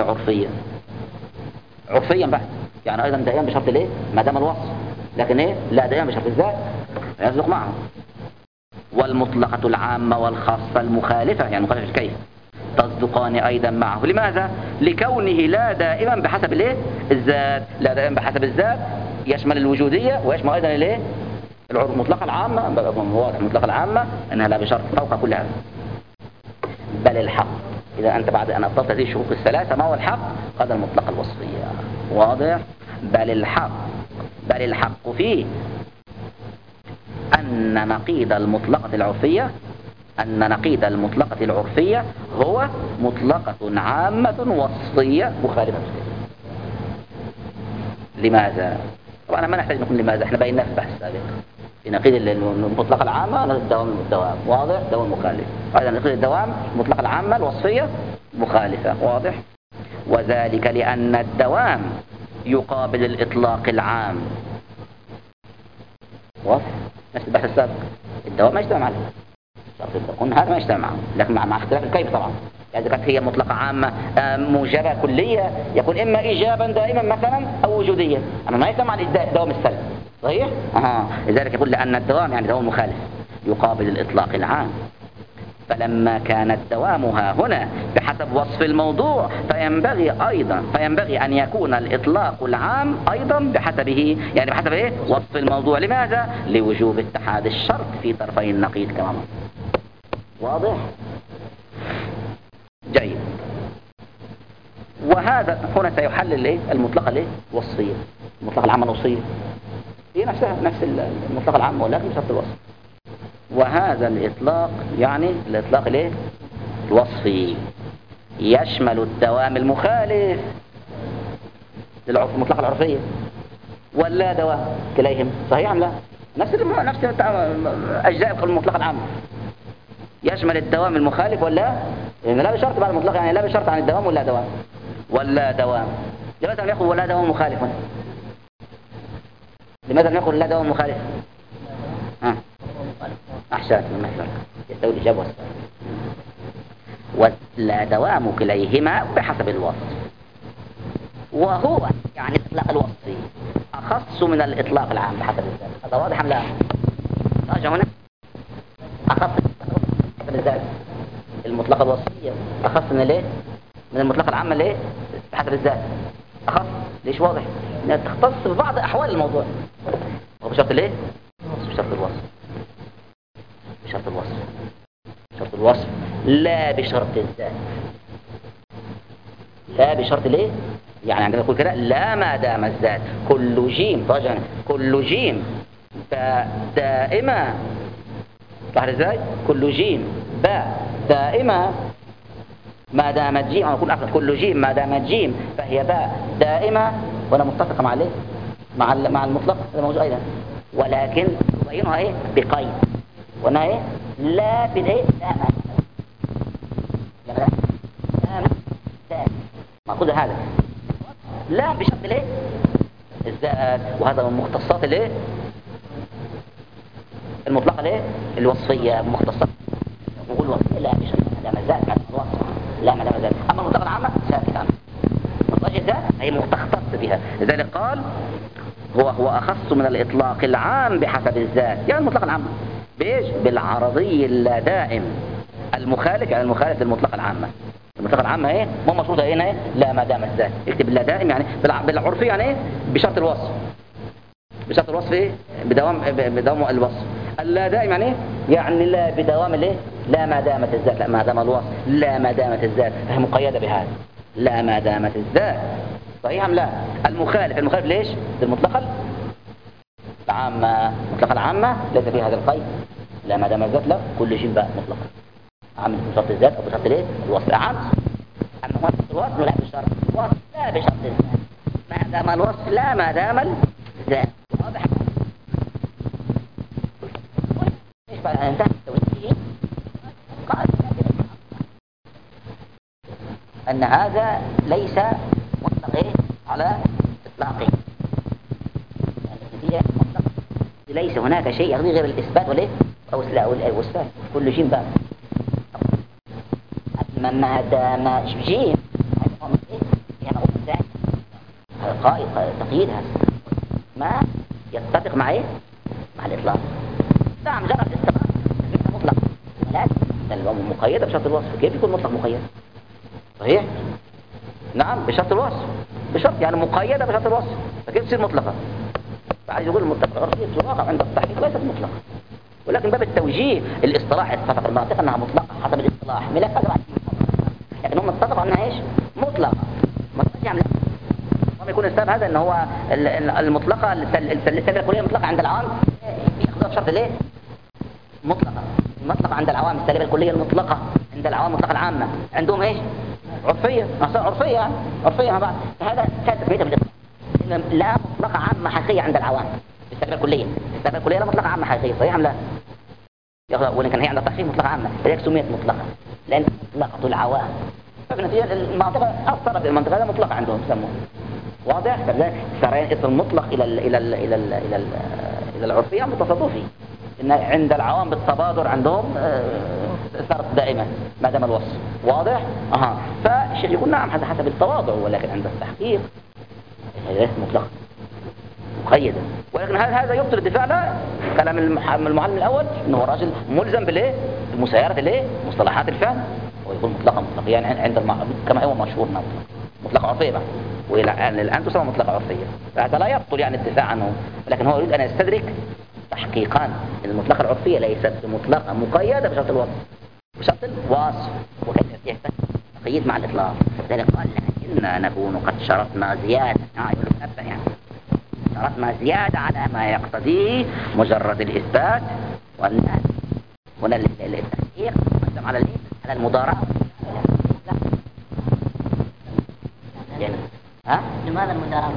عرفيا بحت، يعني أيضا دائما بشرط ليه؟ ما دام الوصف، لكن إيه؟ لا دائما بشرط الذات يصدق معه. والمطلقة العامة والخاصة المخالفة، يعني مخالفة الكيف، تصدقان أيضا معه. لماذا؟ لكونه لا دائما بحسب الايه؟ الذات، لا دائما بحسب الذات يشمل الوجودية ويشمل أيضا الايه؟ المطلقة العامة، واضح المطلقة العامة أنها لا بشرط فوق كل هذا. بل الحق، إذا أنت بعد أن أبطلت هذه الشروط الثلاثة ما هو الحق؟ هذا المطلقة الوصفية، واضح؟ بل الحق فيه أن نقيض المطلقة العرفية هو مطلقة عامة وصفية مخالفة. لماذا؟ طبعا ما نحتاج نقول لماذا، احنا بينا في البحث السابق في نقيض المطلقة العامة الدوام، واضح؟ دوام مخالف. أيضا نقيض الدوام المطلقة العامة الوصفية مخالفة، واضح؟ وذلك لأن الدوام يقابل الإطلاق العام، واضح؟ نفس البحث السابق، الدوام ما يجتمع عليه، قلنا هذا ما يجتمع معه، لكن مع اختلاف الكيف طبعا. يعني إذا كانت هي مطلقة عامة موجبة كلية يكون إما إيجابا دائما مثلا أو وجوديا، أما ما يجتمع على دوام السلب، صحيح؟ لذلك يقول لأن الدوام يعني دوام مخالف يقابل الإطلاق العام، فلما كان دوامها هنا بحسب وصف الموضوع فينبغي أن يكون الإطلاق العام أيضا بحسبه، يعني بحسب إيه؟ وصف الموضوع. لماذا؟ لوجوب اتحاد الشرط في طرفي النقيض كما واضح؟ جيد. وهذا هنا سيحلل إيه؟ المطلقة الإيه؟ الوصفية، المطلقة العامة الوصفية هي نفسها نفس المطلقة العامة ولكن بشرط الوصف. وهذا الإطلاق يعني الإطلاق الايه؟ الوصفي يشمل الدوام المخالف للمطلقة العرفية ولا دوام كليهم، صحيح أم لا؟ نفس أجزاء المطلقة العامة يشمل الدوام المخالف ولا؟ يعني لا بشرط بعد المطلقة، يعني لا بشرط عن الدوام ولا دوام. لماذا لم يقل ولا دوام مخالف؟ لماذا لم يقل لا دوام مخالف؟ أحسن المثل يستوي الإجابة والسؤال. ولا دوام كليهما بحسب الوصف، وهو يعني الإطلاق الوصفي أخص من الإطلاق العام بحسب الذات. هذا واضح أم لا؟ راجع هنا أخص بحسب الذات، المطلقة الوصفية أخص من الايه؟ من المطلقة العامة الايه؟ بحسب الذات أخص. ليش واضح؟ إنها تختص ببعض أحوال الموضوع، وبشرط الايه؟ بشرط الوصف، شرط الوصف لا بشرط الذات، لا بشرط ليه؟ يعني عندما نقول كده لا ما دام الذات كل جيم، طبعا كل جيم دائمة، لاحظ ازاي؟ كل جيم باء دائمة ما دامت جيم، أنا أقول أخذ كل جيم ما دامت جيم فهي باء دائمة، وأنا متفق مع ليه؟ مع المطلق هذا موجود أيضا، ولكن تبينها ايه؟ بقيد، وأنها ايه؟ لا بالايه؟ لا مأخوذ هذا لا بشرط الايه؟ الذات، وهذا من مختصات الايه؟ المطلقة الايه؟ الوصفية، مختصات نقول وصفية لا بشرط ما دام الذات، لا ما دام الذات. أما المطلقة العامة ساكت عنها، مطلقة الذات هي مختص بها، لذلك قال هو أخص من الإطلاق العام بحسب الذات، يعني المطلقة العامة بإيش؟ بالعرضي اللادائم المخالف، يعني المخالف للمطلقة العامة. المطلقة العامة ايه؟ مو مشروطة هنا ايه؟ لا ما دام الذات، اكتب اللادائم يعني بالعرفي يعني ايه؟ بشرط الوصف، بشرط الوصف ايه؟ بدوام الوصف. اللادائم يعني ايه؟ يعني لا بدوام الايه؟ لا ما دامت الذات، لا ما دام الوصف، لا ما دامت الذات، فهي مقيدة بهذا لا ما دامت الذات. صحيح أم لا؟ المخالف ليش؟ للمطلقة العامة. المطلقة العامة ليس فيها هذا القيد، لا ما دام الذات لا كل شيء بقى مطلق، عامل بشرط الذات أو بشرط الايه؟ الوصف عام. أما هو الوصف لا بشرط الوصف لا بشرط الذات، ما دام الوصف لا ما دام الذات. واضح؟ ايش بقى انتهى التوجيه؟ قال أن هذا ليس مطلق إيه؟ على إطلاقه، يعني مطلق ليس هناك شيء يغني غير الإثبات والإيه؟ أو الإثبات كل شيء بقى ما دام جيم هذا إيه؟ يعني هذا قائد تقييد هذا ما يتفق مع إيه؟ مع الإطلاق. نعم جرى الاستقرار مطلق ولكن مقيدة بشرط الوصف. كيف يكون مطلق مقيد؟ صحيح؟ نعم بشرط الوصف، بشرط يعني مقيدة بشرط الوصف، فكيف تصير مطلقة؟ بعد يقول المطلقة العرفية في الواقع عند التحقيق ليست مطلقة، ولكن باب التوجيه الاصطلاح اتفق المناطق انها مطلقة حسب الاصطلاح ملك هذا، لكن هم اتفقوا انها ايش؟ مطلقة. يعني ما يكون السبب هذا ان هو المطلقة السبب الكلية المطلقة عند العوام بياخذوها بشرط الايه؟ مطلقة. المطلقة عند العوام السلبية الكلية المطلقة عند العوام المطلقة العامة عندهم ايش؟ عرفية. عرفية يعني عرفية مع بعض. فهذا كانت تفريطة بالإطلاق. لا مطلقة عامة حقيقية عند العوام السلبية الكلية. السلبية الكلية لا مطلقة عامة حقيقية. صحيح أم لا؟ ولكن كان هي عند التحقيق مطلقة عامة، لذلك سميت مطلقة لأن مطلقة العوام. ففي النتيجة المنطقة أثرت المنطقة هذا مطلقة عندهم يسموها. واضح؟ صار اسم المطلق إلى العرفية متصادفي. إن عند العوام بالتبادر عندهم صارت دائما ما دام الوصف واضح. فالشيخ يقول نعم هذا حسب التواضع، ولكن عند التحقيق ليس مطلق مقيدا. ولكن هذا يبطل الدفاع لا كلام المعلم الأول إنه الراجل ملزم بالايه؟ بمسايرة الايه؟ مصطلحات الفعل، ويقول مطلقا مطلق يعني عند كما هو مشهور مطلقة عرفية بقى، والآن تسمى مطلقة عرفية. فهذا لا يبطل يعني الدفاع عنه، لكن هو يريد أن يستدرك تحقيقا المطلقة العرفية ليست مطلقة مقيدة بشرط الوصف، بشرط الوصف وكيف يحتاج تقييد مع الإطلاق. لذلك قال إننا نكون قد شرطنا زيادة يعني شرطنا زيادة على ما يقتضيه مجرد الإثبات والنهي. هنا التحقيق مقدم على المضارعة. لماذا المدارعة؟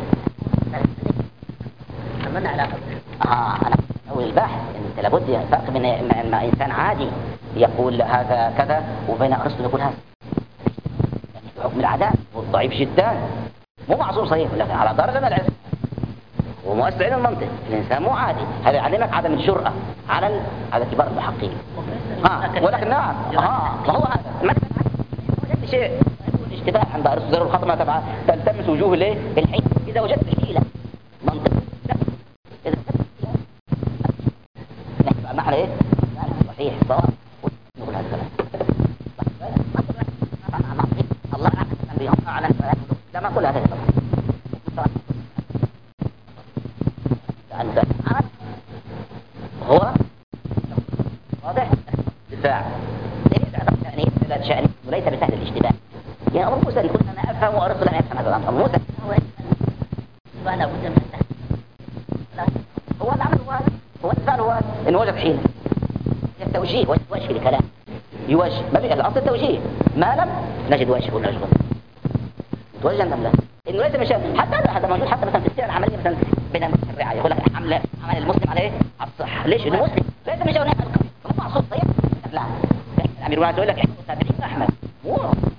من علاقة؟ أنا أول البحث أنت لابد فرق بين إنسان عادي يقول هذا كذا وبين أرسطو يقول هذا. يعني بحكم العادات ضعيف جدا مو معصوم صحيح، لكن على درجة من العلم ومؤثر المنطق. الإنسان مو عادي، هذا يعلمك عدم الجرأة على كبار المحققين. ولكن نعم فهو هذا مثلا وجدت شيء اشتباه عند أرسطو زر الخطمة تبع تلتمس وجوه الايه؟ الحين إذا وجدت الحيلة منطق إذا نحن معنى إيه؟ صحيح صواب نقول هذا الله أعلم لا ما أقول هذا هو واضح دفاع ليس شأني وليس بسهل الاشتباه. يعني أمر موسى يقول أنا أفهم وأرسل أن يفهم هذا الأمر. أمر موسى ولا بد من هو العمل هو الإنسان هو إن وجد حيلة التوجيه وجه الكلام يوجه ما في الأصل التوجيه ما لم نجد وجه ونجد توجه أم لا إنه ليس مش حتى هذا موجود حتى مثلا في السيرة العملية مثلا بين المشرعة يقول لك عمل المسلم عليه الصح. ليش إنه مسلم ليس مش هناك مو معصوم صحيح لا الأمير واحد يقول لك إحنا تابعين أحمد مو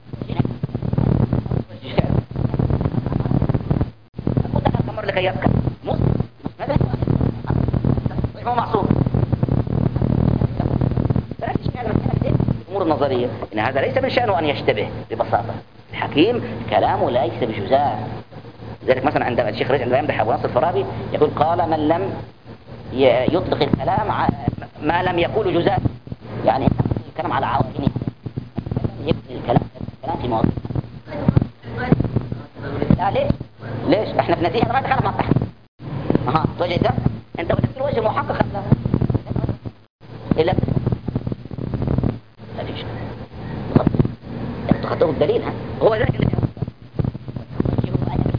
أمر لك يبقى مسلم هذا هو معصوم. الأمور النظرية إن هذا ليس من شأنه أن يشتبه ببساطة. الحكيم كلامه ليس بجزاء. لذلك مثلا عندما الشيخ رجع عندما يمدح أبو نصر الفارابي يقول قال من لم يطلق الكلام ما لم يقول جزاء، يعني الكلام على عوائنه يبقى الكلام في مواضيع. لا ليش احنا في نتيجة ما دخلنا مع التحقيق. توجه ده انت وجدت الوجه محقق له إلا لا فيش تخطوه الدليل هو ذلك اللي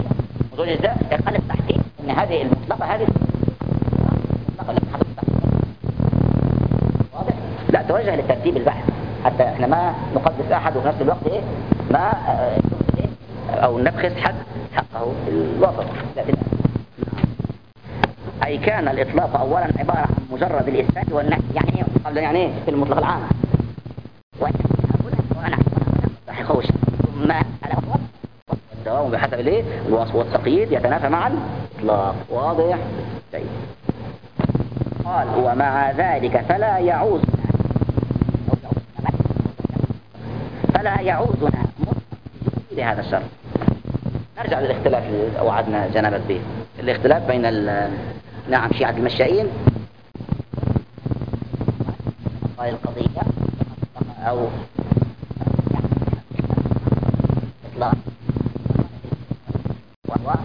أجزاء يقل التحقيق أن هذه المطلقة هذه مطلقة لم تحدث التحقيق. واضح؟ لا توجه للترتيب البحث حتى احنا ما نقدس أحد وفي نفس الوقت إيه ما أو نبخس حد حقه الوسط. لا تنسى. أي كان الإطلاق أولا عبارة عن مجرد الإثبات والنفي. يعني إيه؟ قبل يعني إيه في المطلق العام وأنا خوش ثم على الدوام بحسب الايه الوصف والتقييد يتنافى مع الإطلاق. واضح؟ طيب. قال ومع ذلك فلا يعوزنا لهذا الشرط. نرجع للاختلاف اللي وعدنا جنابك به، الاختلاف بين نعم شيعة المشائين القضية أو إطلاق وهو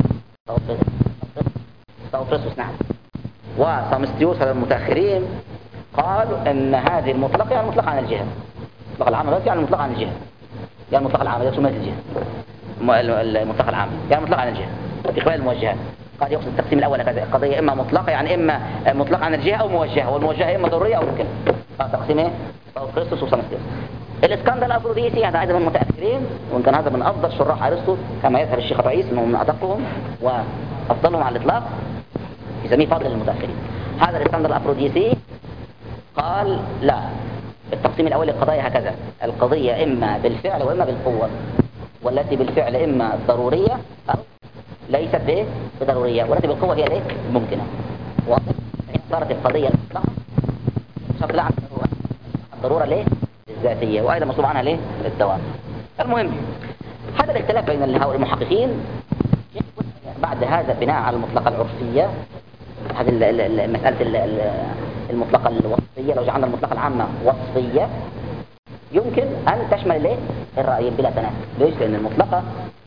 توفرسوس نعم وسامستيوس المتأخرين قالوا أن هذه المطلقة يعني المطلقة عن الجهة، المطلق العام بس يعني المطلق عن الجهة، يعني المطلق العام يقصد الجهة، المطلق العام يعني المطلق عن الجهة في قبال الموجهات. قد يقصد التقسيم الأول كذا قضية إما مطلقة يعني إما مطلق عن الجهة أو موجهة، والموجهة إما ضرورية أو ممكنة. تقسيم إيه؟ توفرسوس وسامستيوس. الإسكندر الأفروديسي هذا أيضا من المتأخرين، وإن كان هذا من أفضل شراح أرسطو كما يظهر الشيخ الرئيس أنه من أدقهم وأفضلهم على الإطلاق، يسميه فاضل للمتأخرين. هذا الإسكندر الأفروديسي قال لا، التقسيم الأول للقضايا هكذا: القضية إما بالفعل وإما بالقوة، والتي بالفعل إما ضرورية أو ليست بضرورية، والتي بالقوة هي ليه ممكنة. واضح؟ صارت القضية المطلقة شرط لها عن الضرورة ليه الذاتية، وأيضا مطلوب عنها ليه الدوام. المهم هذا الاختلاف بين هؤلاء المحققين. بعد هذا بناء على المطلقة العرفية، هذه مسألة المطلقة الوصفية، لو جعلنا المطلقة العامة وصفية يمكن أن تشمل ليه الرأيين بلا تنافي. ليش؟ لأن المطلقة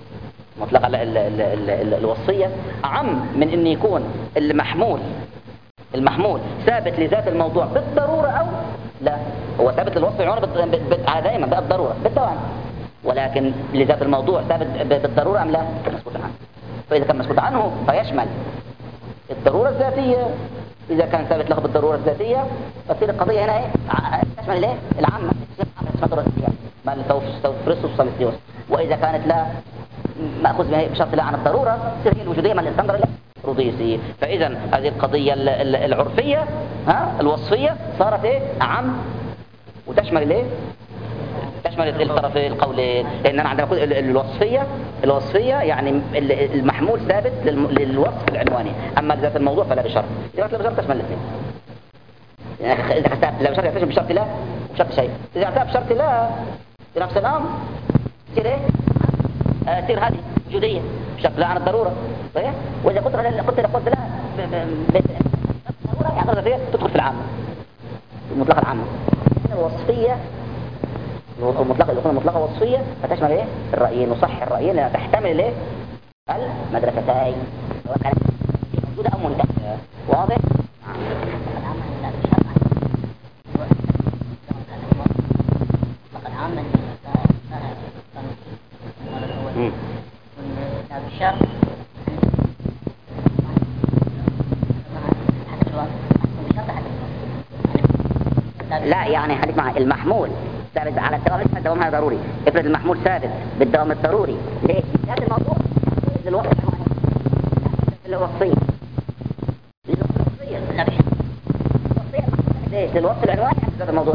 الوصفية أعم من أن يكون المحمول ثابت لذات الموضوع بالضرورة أو لا. هو ثابت للوصف العمري دائما بالضرورة بالدوام، ولكن لذات الموضوع ثابت بالضرورة أم لا؟ مسكوت عنه. فإذا كان مسكوت عنه فيشمل الضرورة الذاتية. إذا كان ثابت له بالضرورة الذاتية فتصير القضية هنا تشمل الايه العامة، تصير الضرورة الذاتية ما توفرسوس وسامستيوس. وإذا كانت لا مأخوذ بشرط لا عن الضرورة تصير هي الوجودية من الإسكندر الأفروديسي. فإذا هذه القضية العرفية الوصفية صارت أعم وتشمل تشمل الطرف القولين. لأن أنا عندما أقول الوصفية يعني المحمول ثابت للوصف العنواني، أما لذات الموضوع فلا بشرط. إذا كانت بشرط تشمل الاثنين. يعني إذا كانت بشرط تشمل بشرط لا وبشرط شيء. إذا كانت بشرط لا بنفس الأمر تصير تصير هذه وجودية بشرط لا عن الضرورة. صحيح؟ وإذا قلت لا بالضرورة يعني الضرورة تدخل في العامة، المطلقة العامة. الوصفية المطلقة وصفية فتشمل الرأيين، وصح الرأيين لأنها تحتمل المدرستين سواء كانت موجودة أو منتهية. واضح؟ لا يعني خليك معي، المحمول ثابت على الدوام، ليس الدوام هذا ضروري. افرض المحمول ثابت بالدوام الضروري ليش؟ هذا الموضوع للوقت الوصفية ليش؟ للوصف العنواني هذا الموضوع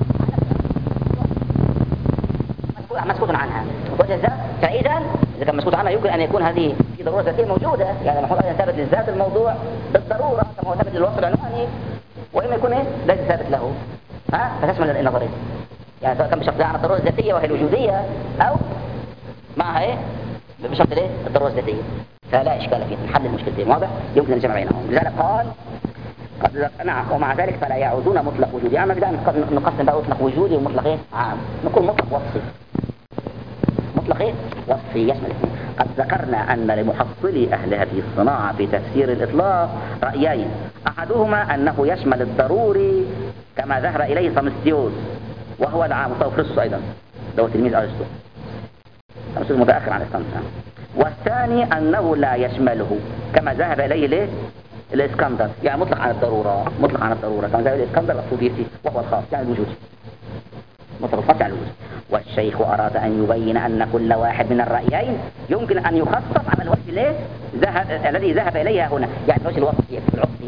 مسكوت عنها. فإذا إذا كان مسكوت عنها يمكن أن يكون هذه في ضرورة ذاتية موجودة، يعني المحمول أيضا ثابت لذات الموضوع بالضرورة كما هو ثابت للوصف العنواني، وإما يكون ليس ثابت له فتشمل النظرين. يعني سواء كان بشرط عن الضرورة الذاتية وهي الوجودية أو معها بشرط الضرورة الذاتية، فلا إشكال فيه، نحل المشكلتين. واضح؟ يمكن الجمع بينهم. لذلك قال نعم ومع ذلك فلا يعودون مطلق وجودي. أما بدأ نقسم بقى مطلق وجودي ومطلق عام، نقول مطلق وصفي. مطلق وصفي يشمل الاثنين. قد ذكرنا أن لمحصلي أهل هذه الصناعة في تفسير الإطلاق رأيين: أحدهما أنه يشمل الضروري كما ذهب إليه سامستيوس وهو العام، وتوفرسوس أيضا لو تلميذ أرسطو، سامستيوس متأخر عن الإسكندر. والثاني أنه لا يشمله كما ذهب إليه ليه الإسكندر، يعني مطلق عن الضرورة، مطلق عن الضرورة كما ذهب إليه الإسكندر السوديسي، وهو الخاص يعني الوجود، مطلق الخاص يعني الوجود. والشيخ أراد أن يبين أن كل واحد من الرأيين يمكن أن يخصص على الوجه ليه الذي ذهب إليها هنا، يعني الوجه الوصفي في العرفي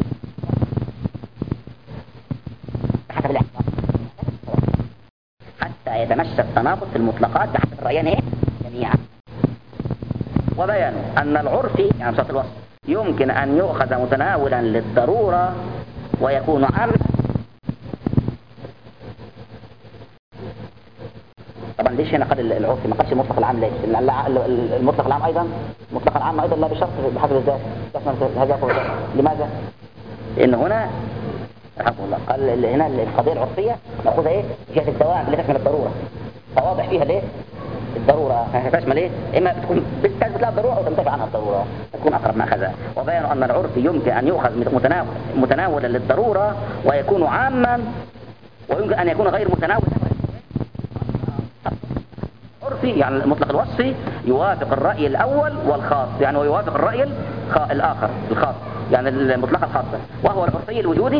بحسب الاحتمال حتى يتمشى التناقض في المطلقات بحسب الرأيين إيه؟ جميعا. وبيانوا أن العرفي يعني بصوت الوصف يمكن أن يؤخذ متناولا للضرورة ويكون عام. طبعا ليش هنا قال العرفي ما قالش المطلق العام؟ ليش؟ المطلق العام أيضا مطلق العام أيضا لا بشرط بحسب الذات. لماذا؟ لأن هنا رحمه الله قال هنا القضية العرفية نأخذها إيه؟ جهة الدوام اللي تشمل الضرورة، فواضح فيها ليه؟ الضرورة تشمل إيه؟ إما بتكون بتثبت لها الضرورة أو تنتفع عنها الضرورة، تكون أقرب ما أخذها. وبيانوا أن العرف يمكن أن يؤخذ متناولا للضرورة ويكون عاما، ويمكن أن يكون غير متناول. عرفي يعني المطلق الوصفي يوافق الرأي الأول والخاص، يعني ويوافق الرأي الآخر الخاص، يعني المطلق الخاصة، وهو العرفي الوجودي،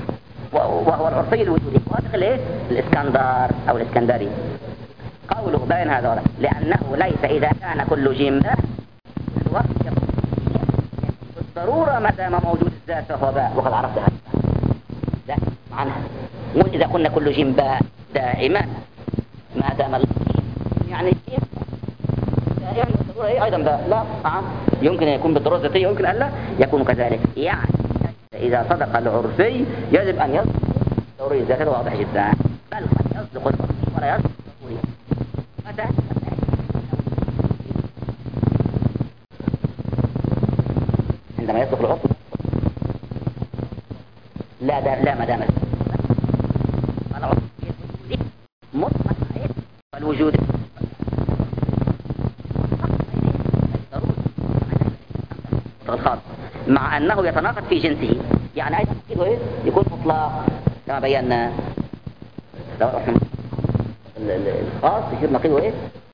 يوافق الايه؟ الإسكندر أو الإسكندري. قوله بين هذا لأنه ليس إذا كان كل جيم الوقت بالضرورة ما دام موجود الذات فهو باء، وقد عرفت هذا. لا معنى مو إذا كنا كل جيم باء دائما ما دام يعني كيف يعني الضرورة إيه أيضا باء؟ لا يمكن أن يكون بالضرورة الذاتية، يمكن أن لا يكون كذلك. يعني إذا صدق العرفي يجب أن يصدق الضروري الذاتي، واضح جدا، بل قد يصدق الضروري ولا يصدق الضروري. متى؟ عندما يصدق العرف لا ما دام العرف مطلق الوجود الخاص مع أنه يتناقض في جنسه، يعني أيضا يكون مطلق كما بينا. الخاص يصير نقيضه إيه؟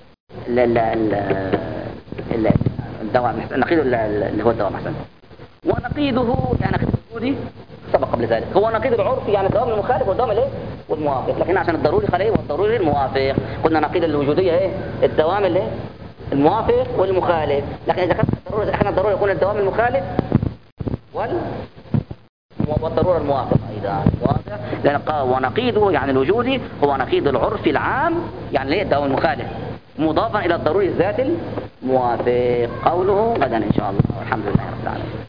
الدوام نقيضه اللي هو الدوام أحسن. ونقيضه يعني نقيض الوجودي سبق قبل ذلك، هو نقيض العرفي يعني الدوام المخالف والدوام الايه والموافق، لكن عشان الضروري خليه والضروري الموافق قلنا نقيض الوجودية ايه؟ الدوام الايه الموافق والمخالف. لكن إذا كانت الضرورة احنا الضرورة يكون الدوام المخالف والضرورة الموافقة أيضا، واضح؟ لأن ونقيضه يعني الوجودي هو نقيض العرف العام، يعني ليه الدوام المخالف مضافا إلى الضروري الذاتي الموافق. قوله غدا إن شاء الله، والحمد لله رب العالمين.